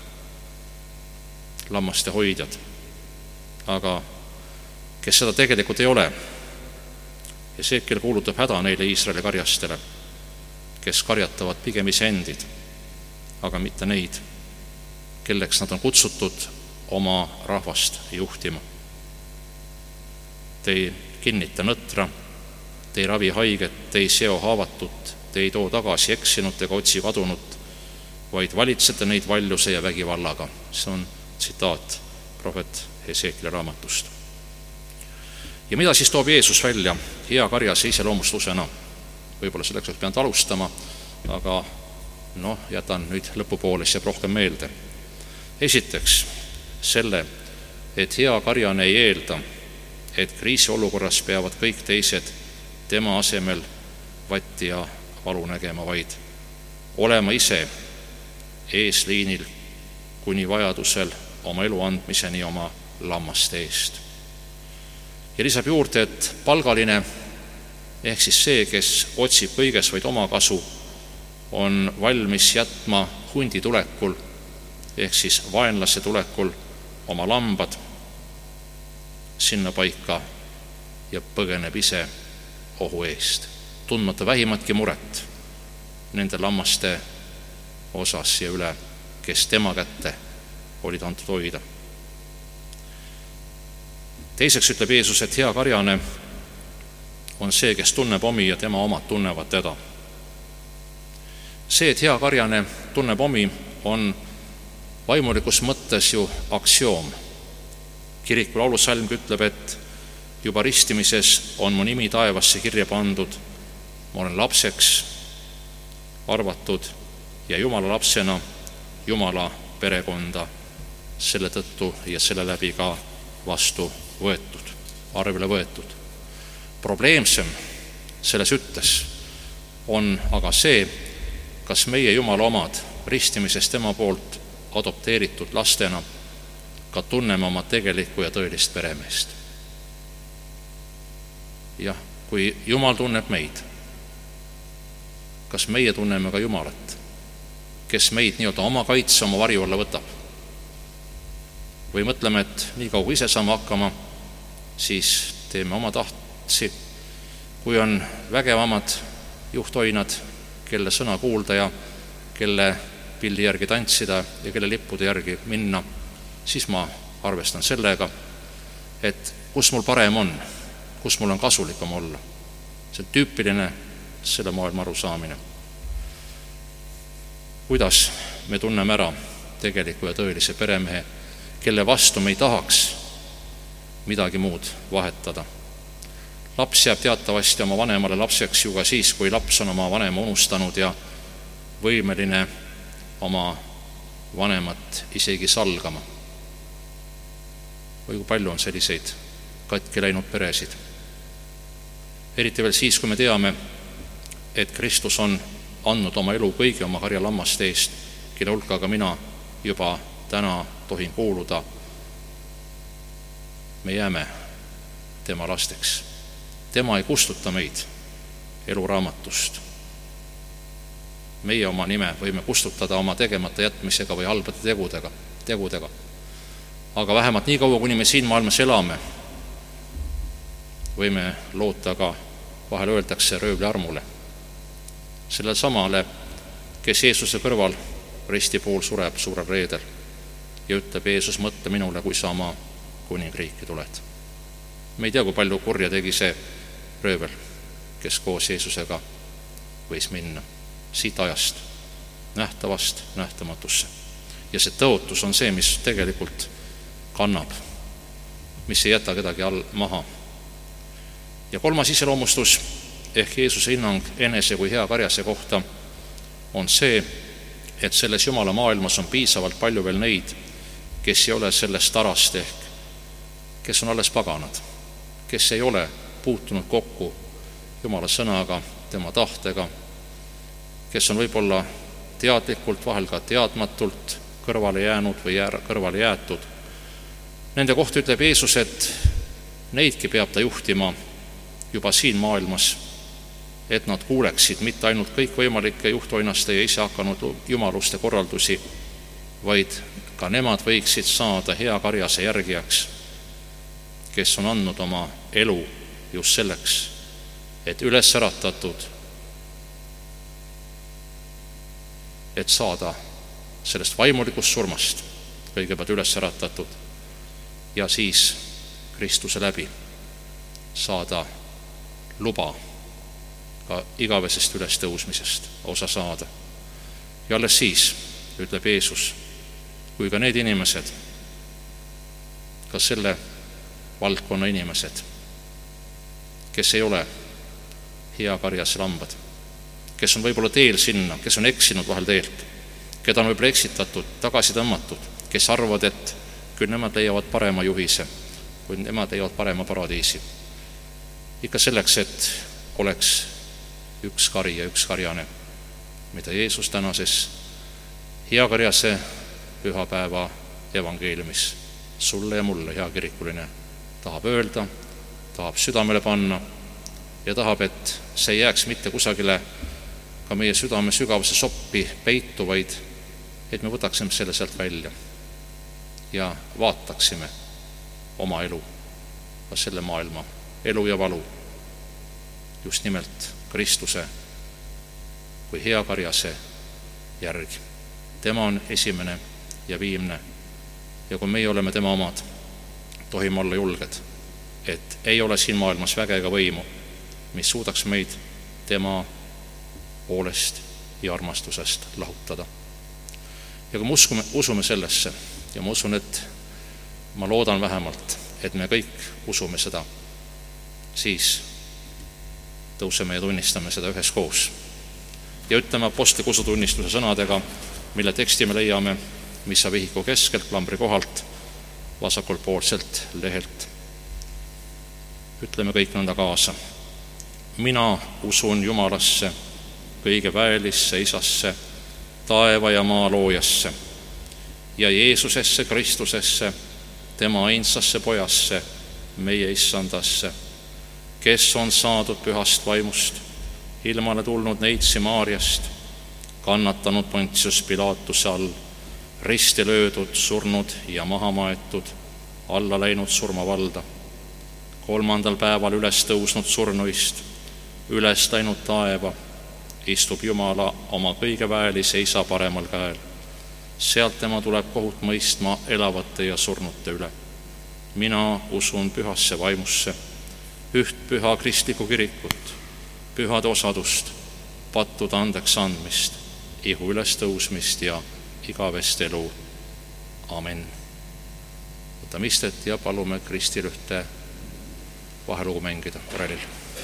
lammaste hoidjad, aga kes seda tegelikult ei ole. Esekiel kuulutab häda neile Iisraeli karjastele, kes karjatavad pigem iseendid, aga mitte neid, kelleks nad on kutsutud oma rahvast juhtima. Te ei kinnita nõtra, te ei ravi haiget, te ei seo haavatut, te ei too tagasi eksinut ega otsi kadunut, vaid valitsete neid valjuse ja vägivallaga. See on tsitaat prohvet Esekieli raamatust. Ja mida siis toob Jeesus välja hea karjase iseloomustusena? Võib-olla selleks oleks pidanud alustama, aga noh, jätan nüüd lõpupoole, siis jääb rohkem meelde. Esiteks selle, et hea karjane ei eelda, et kriisiolukorras peavad kõik teised tema asemel vatti ja valu nägema, vaid olema ise eesliinil kuni vajadusel oma elu andmiseni oma lammaste eest. Ja lisab juurde, et palgaline ehk siis see, kes otsib kõiges vaid oma kasu, on valmis jätma hundi tulekul ehk siis vaenlase tulekul oma lambad sinna paika ja põgeneb ise ohu eest, tundmata vähimatki muret nende lammaste osas ja üle, kes tema kätte olid antud hoida. Teiseks ütleb Jeesus, et hea karjane on see, kes tunneb omi ja tema omad tunnevad teda. See, et hea karjane tunneb omi, on vaimulikus mõttes ju aktsioom. Kiriku laulusalm ütleb, et juba ristimises on mu nimi taevasse kirja pandud, ma olen lapseks arvatud ja Jumala lapsena Jumala perekonda selle tõttu ja selle läbi ka vastu võetud, arvele võetud. Probleemsem selles ütles on aga see, kas meie Jumala omad ristimises tema poolt adopteeritud lastena ka tunneme oma tegelikku ja tõelist peremeest. Jah, kui Jumal tunneb meid, kas meie tunneme ka Jumalat, kes meid nii-öelda oma kaitse, oma varju alla võtab? Või mõtleme, et nii kaua ise saame hakkama, siis teeme oma tahtsi. Kui on vägevamad juhtoinad, kelle sõna kuulda ja kelle pilli järgi tantsida ja kelle lippude järgi minna, siis ma arvestan sellega, et kus mul parem on, kus mul on kasulikum olla. See on tüüpiline selle maailma arusaamine. Kuidas me tunneme ära tegeliku ja tõelise peremehe, kelle vastu me ei tahaks midagi muud vahetada. Laps jääb teatavasti oma vanemale lapseks ju ka siis, kui laps on oma vanema unustanud ja võimeline oma vanemat isegi salgama. Või kui palju on selliseid katki läinud peresid. Eriti veel siis, kui me teame, et Kristus on andnud oma elu kõigi oma harjalammaste eest, kelle hulka ka mina juba täna tohin kuuluda. Me jääme tema lasteks. Tema ei kustuta meid eluraamatust. Meie oma nime võime kustutada oma tegemata jätmisega või halbade tegudega, tegudega. Aga vähemalt nii kaua, kuni me siin maailmas elame, võime loota ka, vahel öeldakse, röövli armule. Sellele samale, kes Jeesuse kõrval risti pool sureb suurel reedel ja ütleb, Jeesus, mõtle minule, kui sa oma kuningriiki tuled. Me ei tea, kui palju kurja tegi see röövel, kes koos Jeesusega võis minna siit ajast nähtavast nähtamatusse. Ja see tõotus on see, mis tegelikult kannab, mis ei jäta kedagi all maha. Ja kolmas iseloomustus ehk Jeesuse hinnang enese kui hea karjase kohta on see, et selles Jumala maailmas on piisavalt palju veel neid, kes ei ole sellest tarast ehk kes on alles paganad, kes ei ole puutunud kokku Jumala sõnaga, tema tahtega, kes on võib-olla teadlikult, vahel ka teadmatult kõrvale jäänud või jää, kõrvale jäetud. Nende kohta ütleb Jeesus, et neidki peab ta juhtima juba siin maailmas, et nad kuuleksid mitte ainult kõikvõimalike juhtoinaste ja ise hakanud jumaluste korraldusi, vaid ka nemad võiksid saada hea karjase järgijaks, kes on andnud oma elu just selleks, et üles äratatud, et saada sellest vaimulikust surmast kõigepealt üles äratatud ja siis Kristuse läbi saada luba ka igavesest ülestõusmisest osa saada. Ja alles siis, ütleb Jeesus, kui ka need inimesed, ka selle valdkonna inimesed, kes ei ole hea karjas lambad, kes on võib-olla teel sinna, kes on eksinud vahel teelt, keda on võib-olla eksitatud, tagasi tõmmatud, kes arvavad, et küll nemad leiavad parema juhise, kui nemad leiavad parema paradiisi. Ikka selleks, et oleks üks kari ja üks karjane, mida Jeesus tänases heakarjase pühapäeva evangeeliumis sulle ja mulle, hea kirikuline, tahab öelda, tahab südamele panna ja tahab, et see ei jääks mitte kusagile ka meie südame sügavuse soppi peitu, vaid et me võtaksime selle sealt välja ja vaataksime oma elu, ka selle maailma elu ja valu just nimelt Kristuse kui hea karjase järgi. Tema on esimene ja viimne ja kui meie oleme tema omad, tohime olla julged, et ei ole siin maailmas väge ega võimu, mis suudaks meid tema hoolest ja armastusest lahutada. Ja kui me usume, usume sellesse ja ma usun, et ma loodan vähemalt, et me kõik usume seda, siis tõuseme ja tunnistame seda üheskoos. Ja ütleme apostliku usutunnistuse sõnadega, mille teksti me leiame missa vihiku keskelt, klambri kohalt, vasakul poolselt lehelt. Ütleme kõik nõnda kaasa. Mina usun Jumalasse, kõige väelisse Isasse, taeva ja maa loojasse ja Jeesusesse Kristusesse, tema ainsasse pojasse, meie issandasse, kes on saadud pühast vaimust, ilmale tulnud neitsi Maarjast, kannatanud Pontius Pilatuse all, risti löödud, surnud ja maha maetud, alla läinud surmavalda, kolmandal päeval üles tõusnud surnuist, üles läinud taeva, istub Jumala oma kõige väelise Isa paremal käel. Sealt tema tuleb kohut mõistma elavate ja surnute üle. Mina usun pühasse vaimusse, üht püha kristlikku kirikut, pühade osadust, pattude andeks andmist, ihu ülestõusmist ja igavest elu. Amen. Võtame istet ja palume Kristil ühte vahelugu mängida orelil.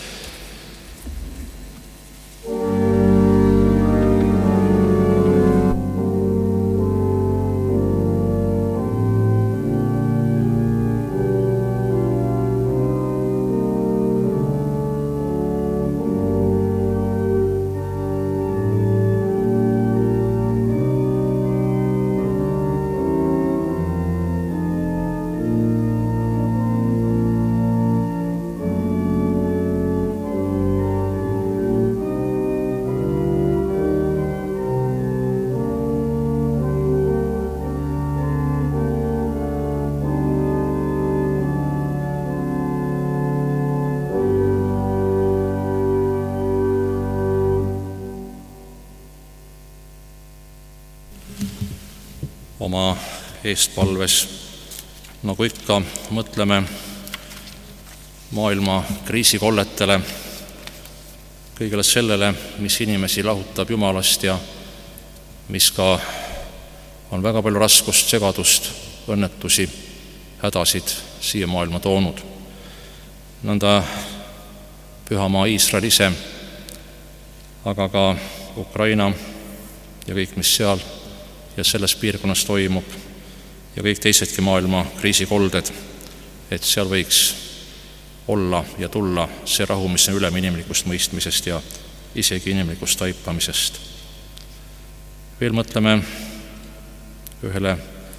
Oma eestpalves, nagu ikka, mõtleme maailma kriisikolletele, kõigele sellele, mis inimesi lahutab Jumalast ja mis ka on väga palju raskust, segadust, õnnetusi, hädasid siia maailma toonud. Nõnda pühamaa Iisrael ise, aga ka Ukraina ja kõik, mis seal ja selles piirkonnas toimub ja kõik teisedki maailma kriisikolded, et seal võiks olla ja tulla see rahu, mis on ülem inimlikust mõistmisest ja isegi inimlikust taipamisest. Veel mõtleme ühele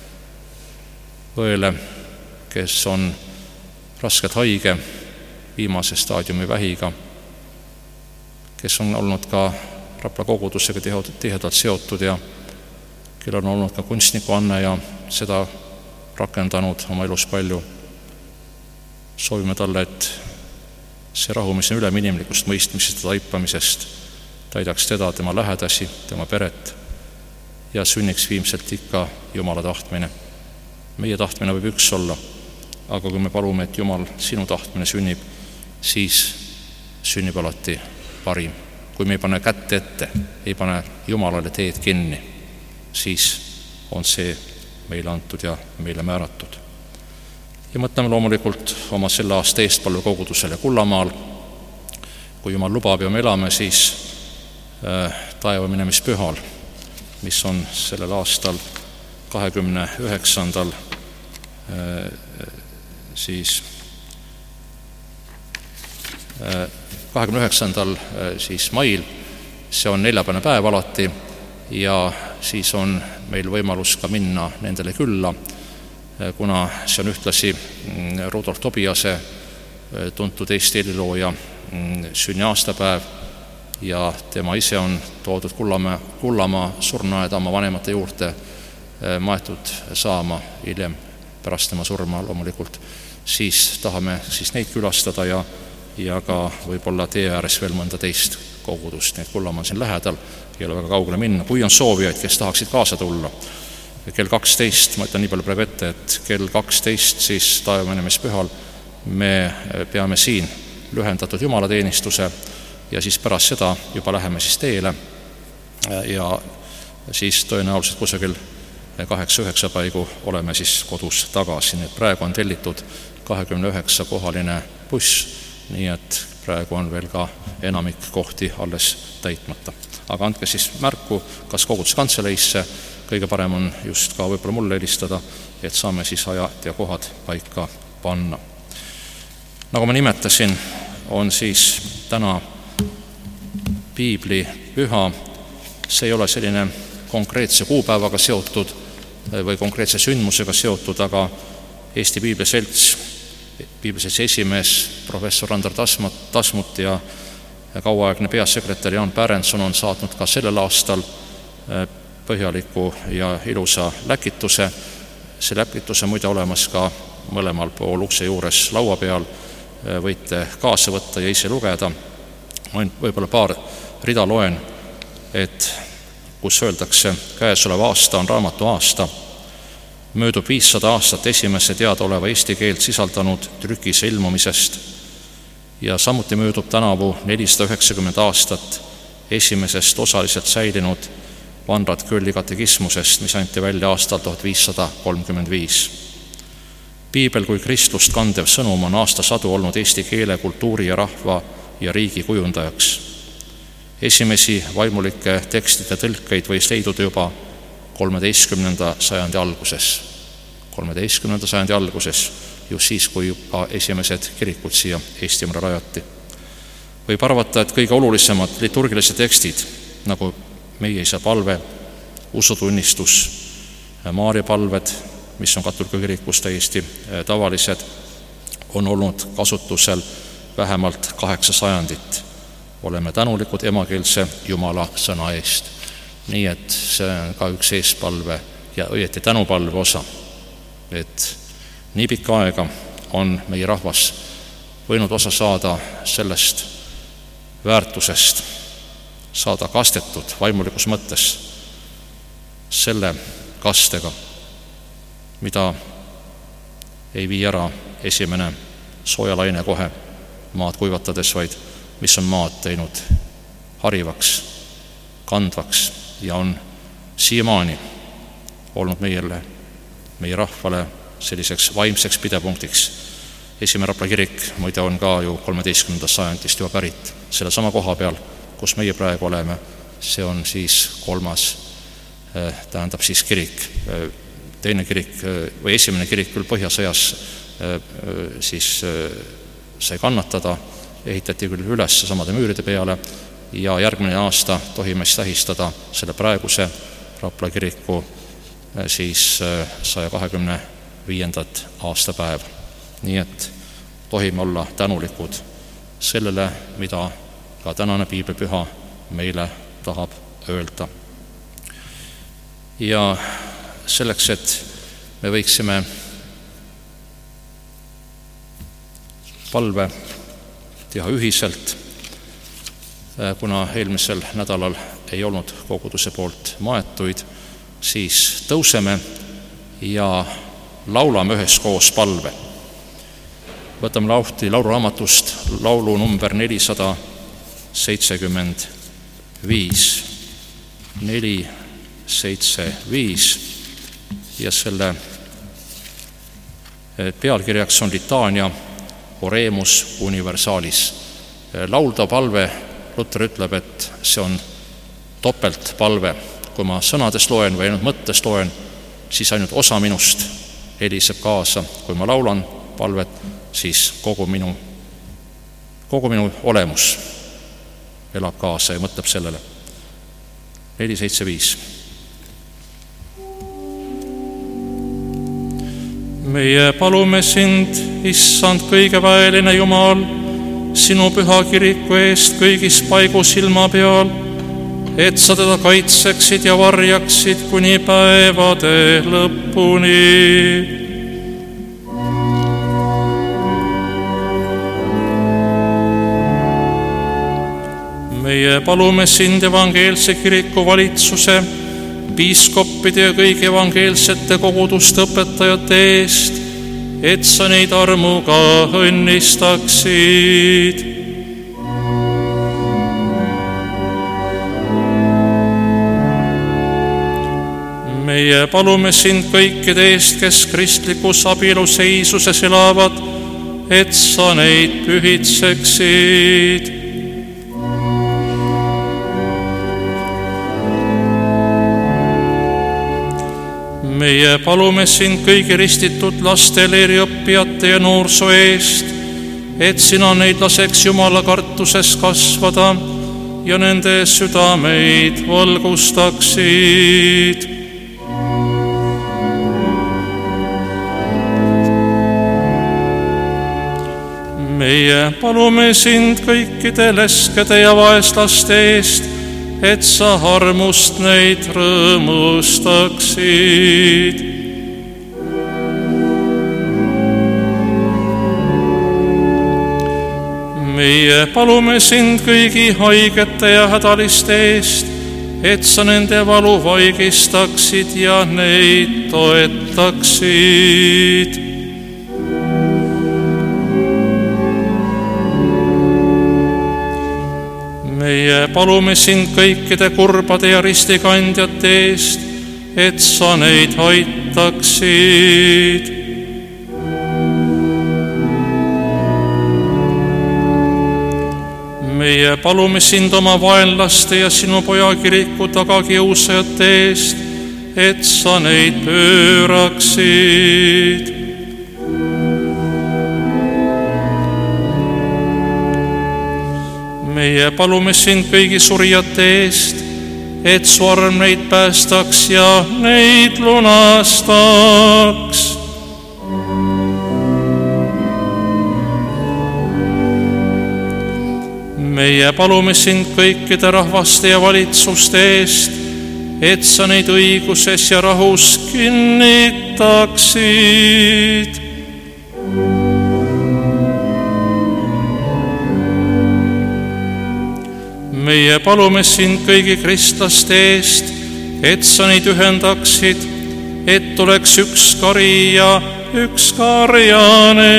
õele, kes on raskelt haige viimase staadiumi vähiga, kes on olnud ka Rapla kogudusega tihedalt seotud ja kellel on olnud ka kunstniku anne ja seda rakendanud oma elus palju. Soovime talle, et see rahu, mis on ülem inimlikust mõistmisest ja taipamisest, täidaks teda, tema lähedasi, tema peret ja sünniks viimselt ikka Jumala tahtmine. Meie tahtmine võib üks olla, aga kui me palume, et Jumal, sinu tahtmine sünnib, siis sünnib alati parim. Kui me ei pane kätte ette, ei pane Jumalale teed kinni, siis on see meile antud ja meile määratud. Ja mõtleme loomulikult oma selle aasta eestpalve kogudusele Kullamaal. Kui Jumal lubab ja me elame, siis äh, taevaminemishühal, mis on sellel aastal kahekümne üheksandal äh, siis äh, kahekümne üheksandal äh, siis mail, see on neljapäevane päev alati ja siis on meil võimalus ka minna nendele külla, kuna see on ühtlasi Rudolf Tobiase, tuntud Eesti helilooja sünniaastapäev ja tema ise on toodud Kullamaa, Kullamaa surnuaeda oma vanemate juurde maetud saama hiljem pärast tema surma loomulikult, siis tahame siis neid külastada ja, ja ka võib-olla tee ääres veel mõnda teist kogudust, nii et Kullamaa on siin lähedal, ei ole väga kaugele minna. Kui on soovijaid, kes tahaksid kaasa tulla, kell kaksteist, ma ütlen nii palju praegu ette, et kell kaksteist siis taevaminemishühal me peame siin lühendatud jumalateenistuse ja siis pärast seda juba läheme siis teele ja siis tõenäoliselt kusagil kaheksa-üheksa paigu oleme siis kodus tagasi. Nii et praegu on tellitud kahekümne üheksa kohaline buss, nii et praegu on veel ka enamik kohti alles täitmata. Aga andke siis märku, kas koguduse kantseleisse, kõige parem on just ka võib-olla mulle helistada, et saame siis ajad ja kohad paika panna. Nagu ma nimetasin, on siis täna piiblipüha, see ei ole selline konkreetse kuupäevaga seotud või konkreetse sündmusega seotud, aga Eesti Piibliselts, Piibliseltsi esimees professor Andar Tasmut, Tasmut ja kauaaegne peasekretär Jaan Pärenson on saatnud ka sellel aastal põhjaliku ja ilusa läkituse. See läkituse muide olemas ka mõlemal pool ukse juures laua peal, võite kaasa võtta ja ise lugeda. Ma võib-olla paar rida loen, et kus öeldakse, käesoleva aasta on raamatu aasta, möödub viissada aastat esimese teadaoleva eesti keelt sisaldanud trükise ilmumisest ja samuti möödub tänavu nelisada üheksakümmend aastat esimesest osaliselt säilinud Vanrat Kölli katekismusest, mis anti välja aastal tuhat viissada kolmkümmend viis. Piibel kui Kristlust kandev sõnum on aastasadu olnud eesti keele, kultuuri ja rahva ja riigi kujundajaks. Esimesi vaimulike tekstide tõlkeid võis leiduda juba kolmeteistkümnenda sajandi alguses. kolmeteistkümnenda sajandi alguses, just siis, kui juba esimesed kirikud siia Eestimaale rajati. Võib arvata, et kõige olulisemad liturgilised tekstid, nagu meie isa palve, usutunnistus, Maarja palved, mis on katolika kirikus täiesti tavalised, on olnud kasutusel vähemalt kaheksa sajandit. Oleme tänulikud emakeelse Jumala sõna eest. Nii et see on ka üks eespalve ja õieti tänupalve osa, et nii pikka aega on meie rahvas võinud osa saada sellest väärtusest, saada kastetud vaimulikus mõttes selle kastega, mida ei vii ära esimene soojalaine kohe maad kuivatades, vaid mis on maad teinud harivaks, kandvaks ja on siiamaani olnud meile, meie rahvale selliseks vaimseks pidepunktiks. Esimene Rapla kirik muide on ka ju kolmeteistkümnendast sajandist juba pärit selle sama koha peal, kus meie praegu oleme. See on siis kolmas, tähendab siis kirik, teine kirik või esimene kirik küll Põhjasõjas siis sai kannatada, ehitati küll üles samade müüride peale ja järgmine aasta tohime tähistada selle praeguse Rapla kiriku siis saja kahekümne viiendat aastapäeva. Nii et tohime olla tänulikud sellele, mida ka tänane piiblipüha meile tahab öelda. Ja selleks, et me võiksime palve teha ühiselt, kuna eelmisel nädalal ei olnud koguduse poolt maetuid, siis tõuseme ja laulame üheskoos palve. Võtame lahti lauluraamatust laulu number nelisada seitsekümmend viis. neli seitse viis ja selle pealkirjaks on litaania Oremus universalis. Laulda palve, Luter ütleb, et see on topeltpalve. Kui ma sõnades loen või ainult mõttes loen, siis ainult osa minust heliseb kaasa. Kui ma laulan palvet, siis kogu minu, kogu minu olemus elab kaasa ja mõtleb sellele. neli seitse viis. Meie palume sind, issand kõigeväeline Jumal, sinu püha kiriku eest kõigis paigu silma peal, et sa teda kaitseksid ja varjaksid kuni päevade lõpuni. Meie palume sind evangeelse kiriku valitsuse, piiskoppide ja kõigi evangeelsete koguduste õpetajate eest, et sa neid armuga õnnistaksid. Meie palume sind kõikide eest, kes kristlikus abieluseisuses elavad, et sa neid pühitseksid. Meie palume sind kõigi ristitud laste, leeriõppijate ja noorsoo eest, et sina neid laseks Jumala kartuses kasvada ja nende südameid valgustaksid. Meie palume sind kõikide leskede ja vaeslaste eest, et sa armust neid rõõmustaksid. Meie palume sind kõigi haigete ja hädaliste eest, et sa nende valu vaigistaksid ja neid toetaksid. Meie palume sind kõikide kurbade ja ristikandjate eest, et sa neid aitaksid. Meie palume sind oma vaenlaste ja sinu poja kiriku tagakiusajate eest, et sa neid pööraksid. Meie palume sind kõigi surijate eest, et su arm neid päästaks ja neid lunastaks. Meie palume sind kõikide rahvaste ja valitsuste eest, et sa neid õiguses ja rahus kinnitaksid. Meie palume sind kõigi kristlaste eest, et sa neid ühendaksid, et oleks üks kari ja üks karjane.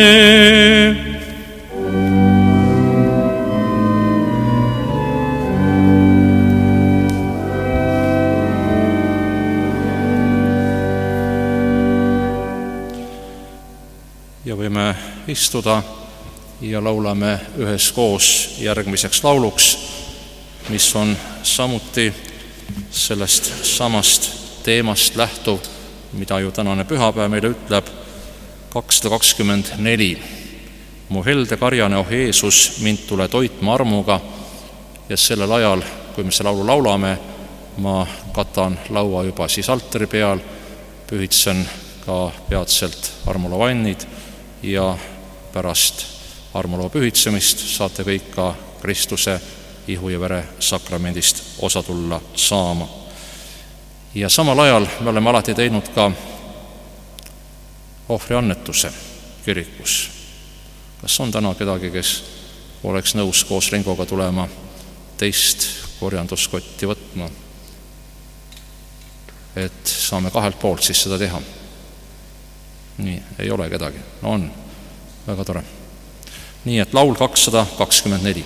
Ja võime istuda ja laulame üheskoos järgmiseks lauluks, mis on samuti sellest samast teemast lähtuv, mida ju tänane pühapäev meile ütleb, kakssada kakskümmend neli. Mu helde karjane, oh Jeesus, mind tule toitma armuga. Ja sellel ajal, kui me see laulu laulame, ma katan laua juba siis altari peal, pühitsen ka peatselt armulavannid ja pärast armulava pühitsemist saate kõik ka Kristuse ihu ja vere sakramendist osa tulla saama. Ja samal ajal me oleme alati teinud ka ohvriannetuse kirikus. Kas on täna kedagi, kes oleks nõus koos Ringoga tulema teist korjanduskotti võtma? Et saame kahelt poolt siis seda teha. Nii, ei ole kedagi. No on, väga tore. Nii, et laul kakssada kakskümmend neli.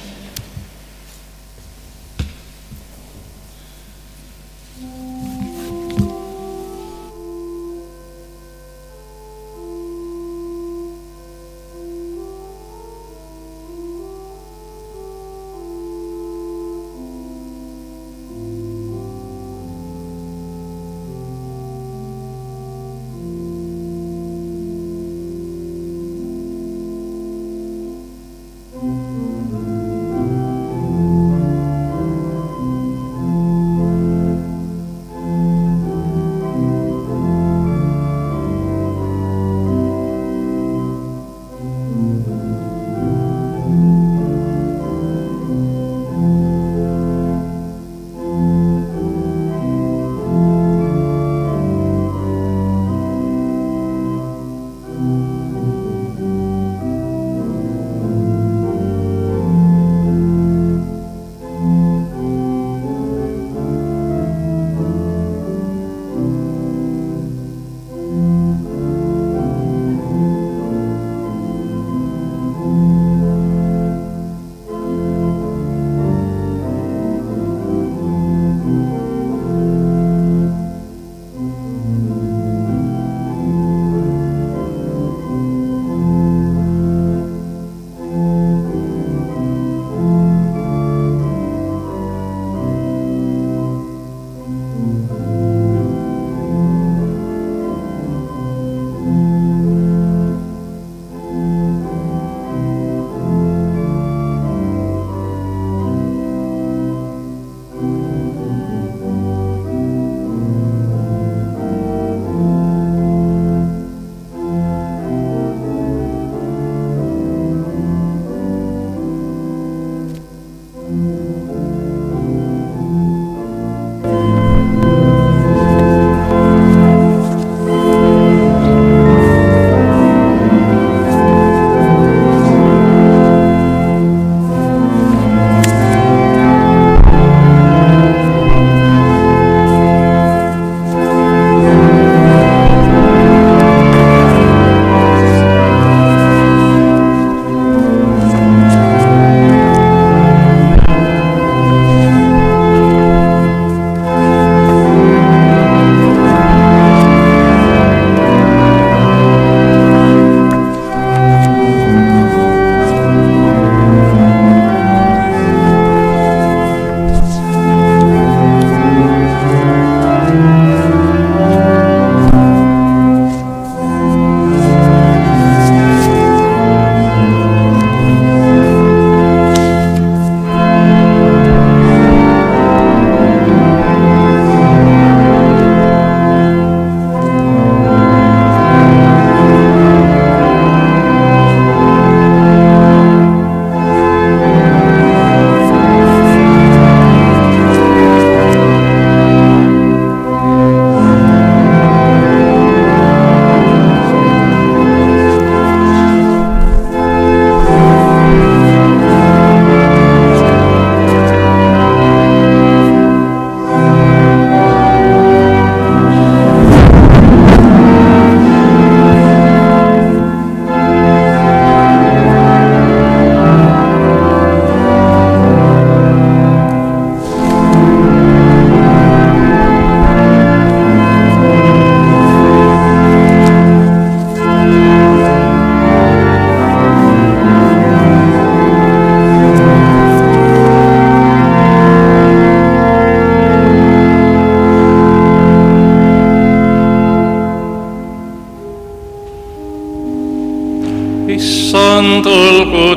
issand olgu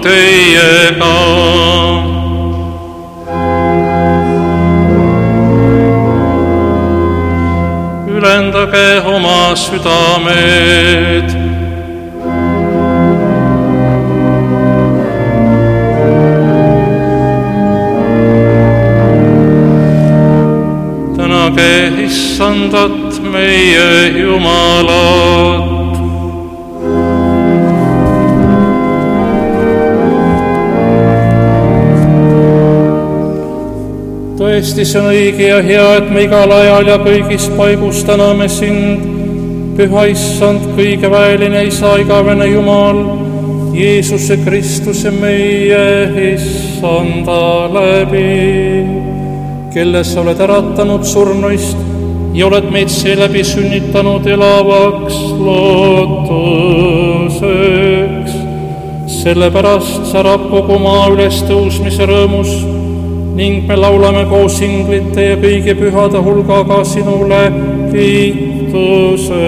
teiega. pühendage oma südamed. Tänage Issandat meie Jumalat. Tõesti, see on õige ja hea, et me igal ajal ja kõigis paigus täname sind, Püha Issand, kõige väeline Isa, igavene Jumal, Jeesuse Kristuse meie Issanda läbi, kelle sa oled äratanud surnuist ja oled meid seeläbi sünnitanud elavaks lootuseks. Sellepärast särab kogu maa ülestõusmise rõõmus ning me laulame koos inglite ja kõigi pühade hulgaga sinule kiituse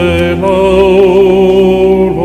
laulu.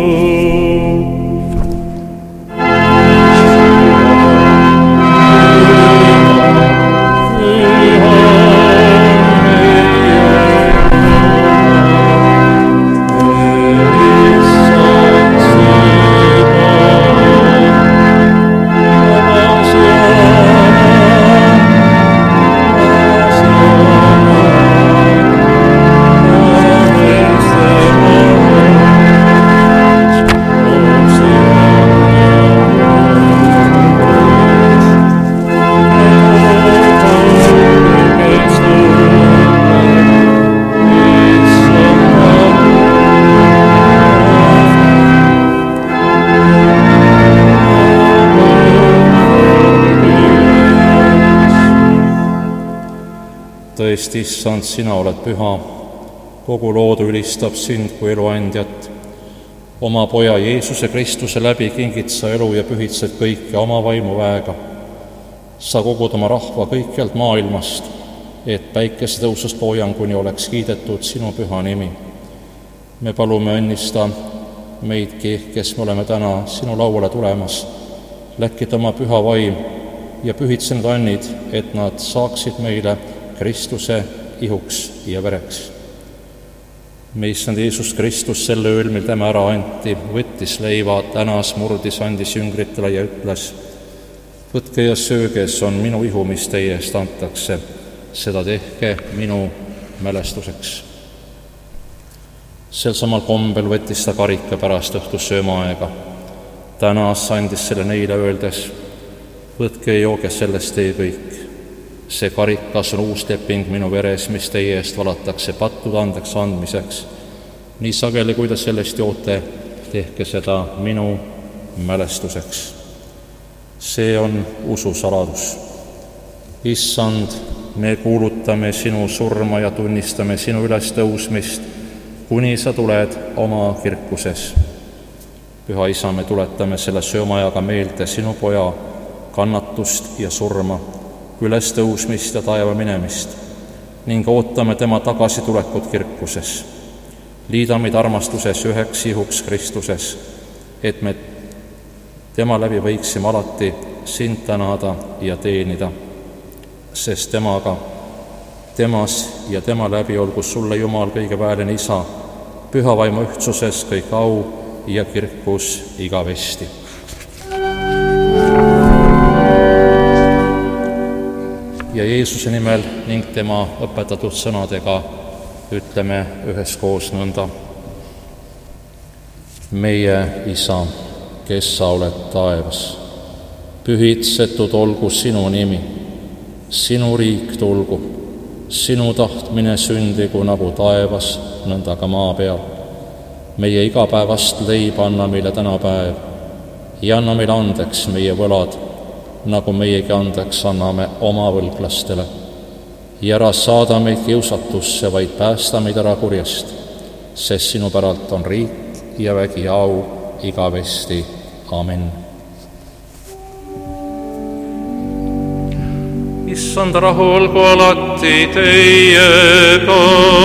Tõesti, Issand, sina oled püha, kogu loodu ülistab sind kui eluandjat. Oma poja Jeesuse Kristuse läbi kingid sa elu ja pühitsed kõike oma vaimu väega. Sa kogud oma rahva kõikjalt maailmast, et päikese tõusust loojanguni oleks kiidetud sinu püha nimi. Me palume õnnista meidki, kes me oleme täna sinu lauale tulemas, läkkida oma püha vaim ja pühitse need annid, et nad saaksid meile Kristuse ihuks ja vereks. Me Issand Jeesus Kristus selle ööl, mil tema ära anti, võttis leiva, tänas, murdis, andis jüngritele ja ütles: võtke ja sööge, see on minu ihu, mis teie eest antakse, seda tehke minu mälestuseks. Sel samal kombel võttis ta karika pärast õhtussöömaaega, tänas, andis selle neile öeldes: võtke ja jooge sellest teie kõik. See karikas on uus leping minu veres, mis teie eest valatakse pattude andeks andmiseks. Nii sageli, kui te sellest joote, tehke seda minu mälestuseks. See on usu saladus. Issand, me kuulutame sinu surma ja tunnistame sinu ülestõusmist, kuni sa tuled oma kirkuses. Püha Isa, me tuletame selle söömajaga meelde sinu poja kannatust ja surma, ülestõusmist ja taeva minemist ning ootame tema tagasitulekut kirkuses. Liida meid armastuses üheks ihuks Kristuses, et me tema läbi võiksime alati sind tänada ja teenida, sest temaga, temas ja tema läbi olgu sulle, Jumal, kõige väeline Isa, püha vaimu ühtsuses kõik au ja kirkus igavesti. Ja Jeesuse nimel ning tema õpetatud sõnadega ütleme üheskoos nõnda. Meie Isa, kes sa oled taevas, pühitsetud olgu sinu nimi, sinu riik tulgu, sinu tahtmine sündigu nagu taevas, nõnda ka maa peal. Meie igapäevast leiba anna meile täna päev ja anna meile andeks meie võlad, nagu meiegi andeks anname oma võlglastele. Ja ära saada meid kiusatusse, vaid päästa meid ära kurjast, sest sinu päralt on riik ja vägi ja au igavesti. Amen. Issand, rahu olgu alati teiega.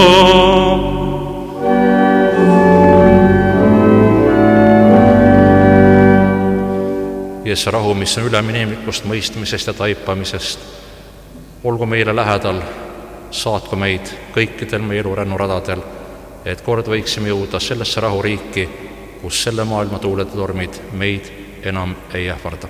Ja see rahu, mis on ülem inimlikust mõistmisest ja taipamisest, olgu meile lähedal saatku meid kõikidel meie elurännuradadel, et kord võiksime jõuda sellesse rahuriiki, kus selle maailma tuuled ja tormid meid enam ei ähvarda.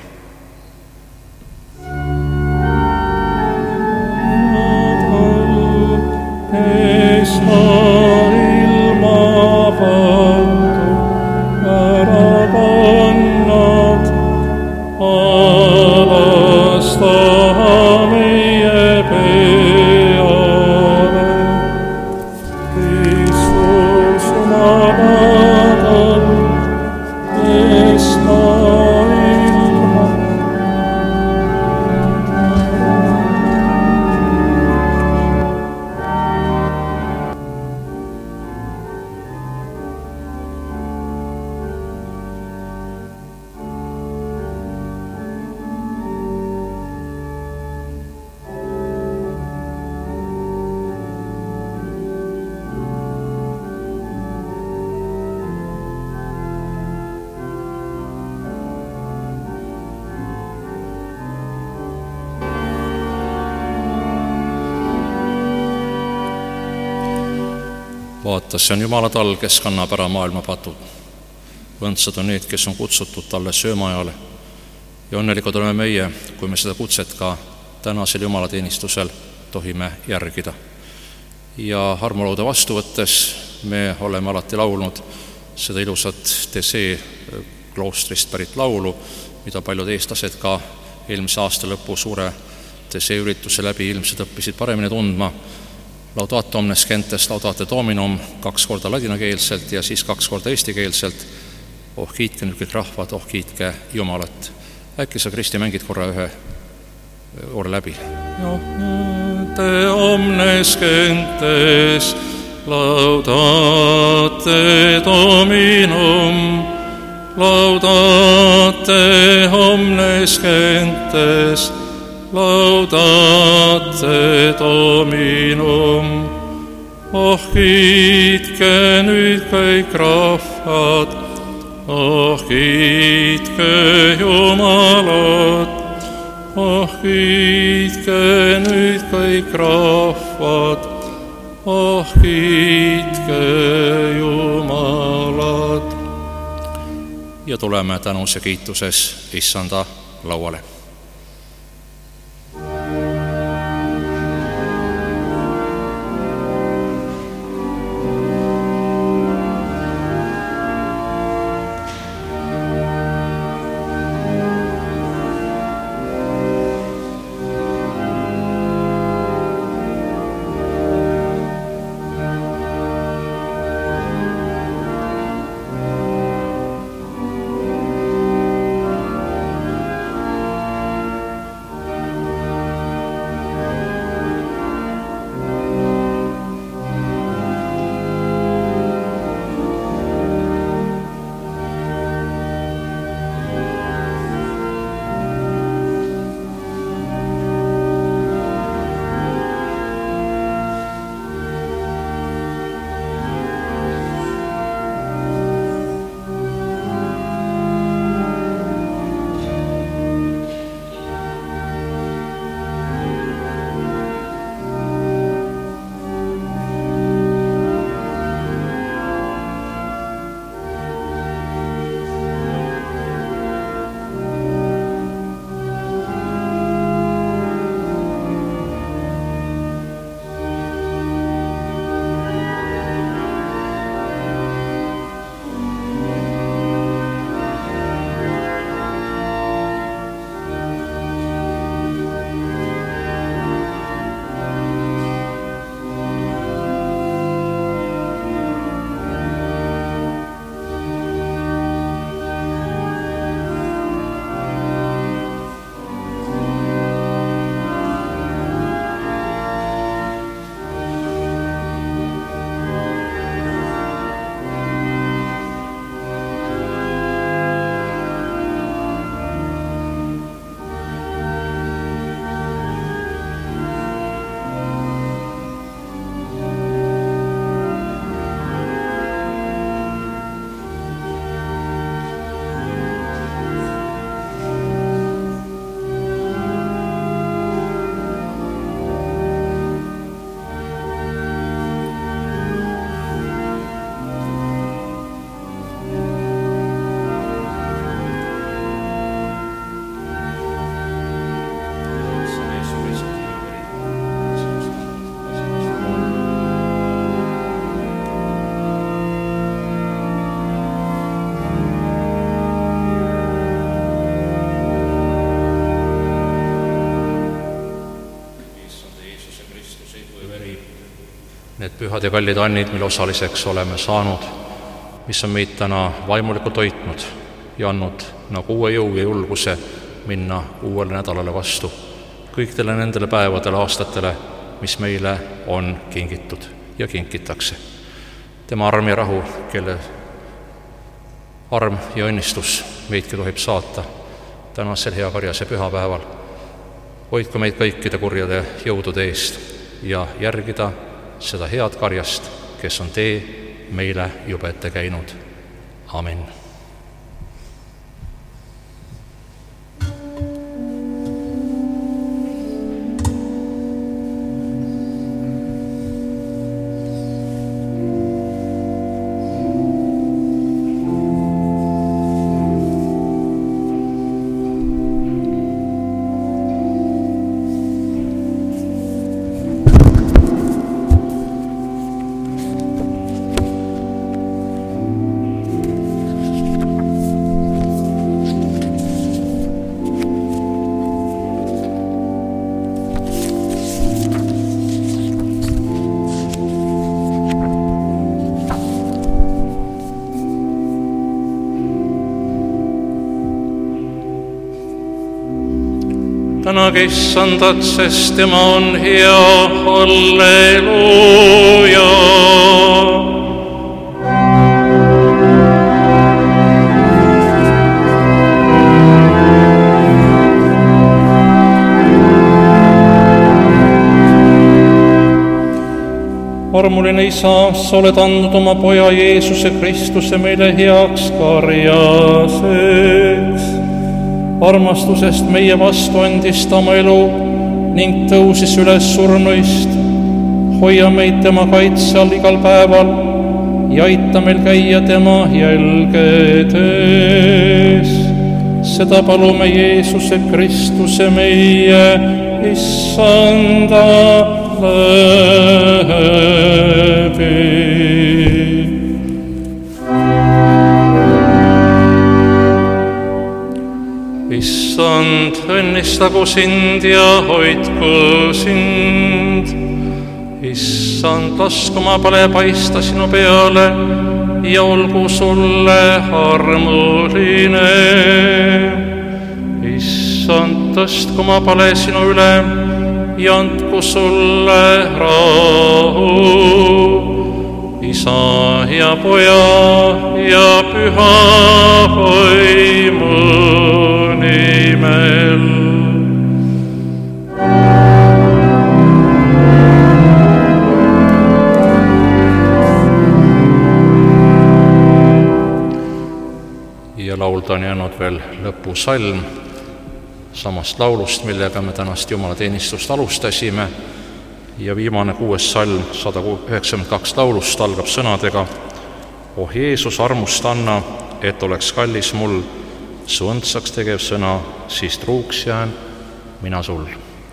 Vaata, see on Jumala talv, kes kannab ära maailma patud. Õndsad on need, kes on kutsutud talle söömaajale. Ja õnnelikud oleme meie, kui me seda kutset ka tänasel jumalateenistusel tohime järgida. Ja armulaude vastu võttes me oleme alati laulnud seda ilusat Tesee kloostrist pärit laulu, mida paljud eestlased ka eelmise aasta lõpu suure Tesee ürituse läbi ilmselt õppisid paremini tundma. Laudate omnes gentes, laudate dominum, kaks korda ladinakeelselt ja siis kaks korda eestikeelselt. Oh, kiitke nüüd kõik rahvad, oh, kiitke Jumalat. Äkki sa, Kristi, mängid korra ühe korra läbi. Laudate omnes gentes, laudate dominum, laudate omnes gentes, laudate dominum. Oh, kiitke nüüd kõik rahvad, oh, kiitke Jumalat. Oh, kiitke nüüd kõik rahvad, oh, kiitke Jumalat. Ja tuleme tänus ja kiituses Issanda lauale. need pühad ja kallid annid, mille osaliseks oleme saanud, mis on meid täna vaimulikult hoidnud ja andnud nagu uue jõu ja julguse minna uuele nädalale vastu, kõikidele nendele päevadele, aastatele, mis meile on kingitud ja kinkitakse. Tema arm ja rahu, kelle arm ja õnnistus meidki tohib saata tänasel hea karjase pühapäeval. Hoidku meid kõikide kurjade jõudude eest ja järgida seda head karjast, kes on tee meile juba ette käinud. Amen. Tänage Issandat, sest tema on hea, halleluuja. Armuline Isa, sa oled andnud oma poja Jeesuse Kristuse meile heaks karjaseks. Armastusest meie vastu andis ta oma elu ning tõusis üles surnuist. Hoia meid tema kaitse all igal päeval ja aita meil käia tema jälgedes. Seda palume Jeesuse Kristuse meie Issanda läbi. Issand, õnnistagu sind ja hoidku sind. Issand, lasku oma pale paista sinu peale ja olgu sulle armuline. Issand, tõstku oma pale sinu üle ja andku sulle rahu. Isa ja Poja ja Püha Vaimu nimel. Ja laulda on jäänud veel lõpusalm samast laulust, millega me tänast jumalateenistust alustasime. Ja viimane kuues salm, sada üheksakümmend kaks laulust, algab sõnadega: Oh Jeesus, armust anna, et oleks kallis mul su õndsaks tegev sõna, siis truuks jään mina sul.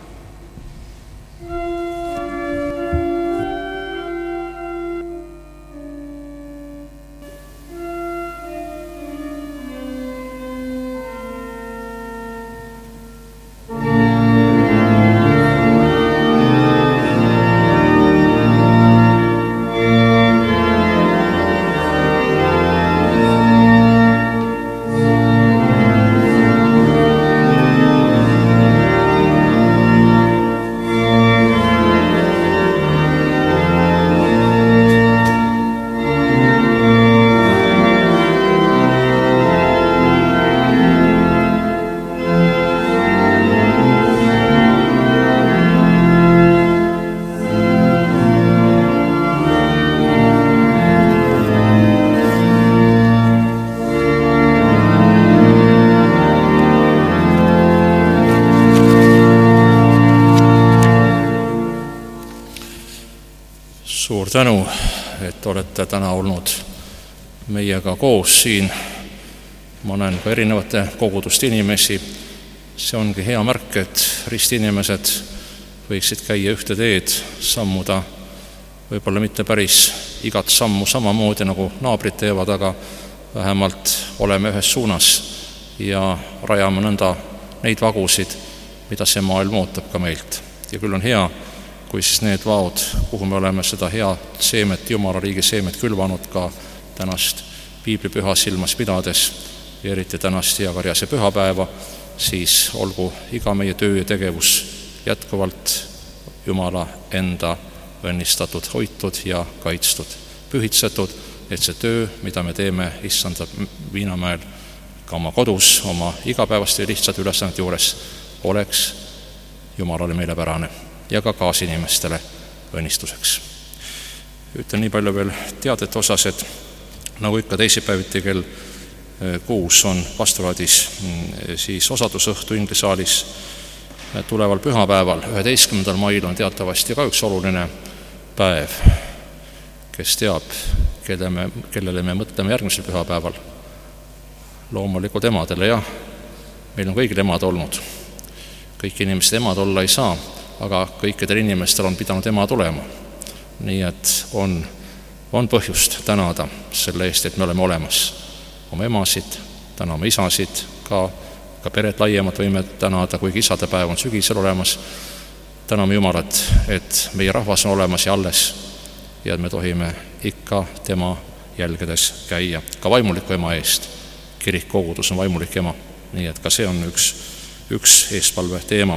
Suur tänu, et olete täna olnud meiega koos siin. Ma näen ka erinevate koguduste inimesi. See ongi hea märk, et ristinimesed võiksid käia ühte teed, sammuda võib-olla mitte päris igat sammu samamoodi nagu naabrid teevad, aga vähemalt oleme ühes suunas ja rajame nõnda neid vagusid, mida see maailm ootab ka meilt. Ja küll on hea, kui siis need vaod, kuhu me oleme seda head seemet, Jumala riigi seemet külvanud ka tänast piiblipüha silmas pidades ja eriti tänast Heakarjase pühapäeva, siis olgu iga meie töö ja tegevus jätkuvalt Jumala enda õnnistatud, hoitud ja kaitstud, pühitsetud, et see töö, mida me teeme Issanda Viinamäel ka oma kodus, oma igapäevaste lihtsate ülesannete juures, oleks Jumalale meelepärane ja ka kaasinimestele õnnistuseks. Ütlen nii palju veel teadete osas, et nagu ikka teisipäeviti kell kuus on pastoraadis siis osadusõhtu inglisaalis. Tuleval pühapäeval, üheteistkümnendal mail on teatavasti ka üks oluline päev. Kes teab, kelle me, kellele me mõtleme järgmisel pühapäeval? Loomulikult emadele, jah. Meil on kõigil emad olnud. Kõik inimesed emad olla ei saa, aga kõikidel inimestel on pidanud emad olema. Nii et on, on põhjust tänada selle eest, et me oleme olemas. Oma emasid, täname isasid, ka, ka pered laiemalt võime tänada, kuigi isade päev on sügisel olemas. Täname Jumalat, et meie rahvas on olemas ja alles ja me tohime ikka tema jälgedes käia, ka vaimuliku ema eest. Kirik kogudus on vaimulik ema, nii et ka see on üks, üks eespalve teema.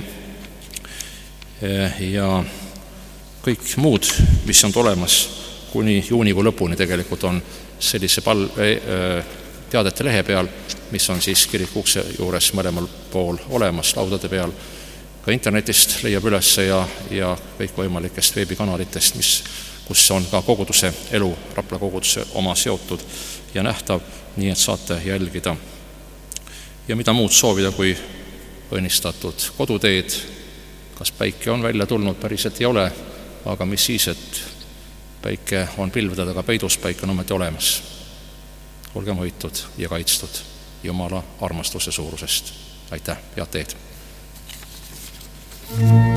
Ja kõik muud, mis on olemas kuni juunikuu lõpuni tegelikult on sellise pal- teadete lehe peal, mis on siis kiriku ukse juures mõlemal pool olemas, laudade peal. Ka internetist leiab üles ja, ja kõikvõimalikest veebikanalitest, mis, kus on ka koguduse elu, Rapla koguduse oma seotud ja nähtav, nii et saate jälgida. Ja mida muud soovida, kui õnnistatud koduteed, kas päike on välja tulnud, päriselt ei ole, aga mis siis, et päike on pilvede taga peidus, päike on ometi olemas. Olgem hoitud ja kaitstud Jumala armastuse suurusest. Aitäh, head teed!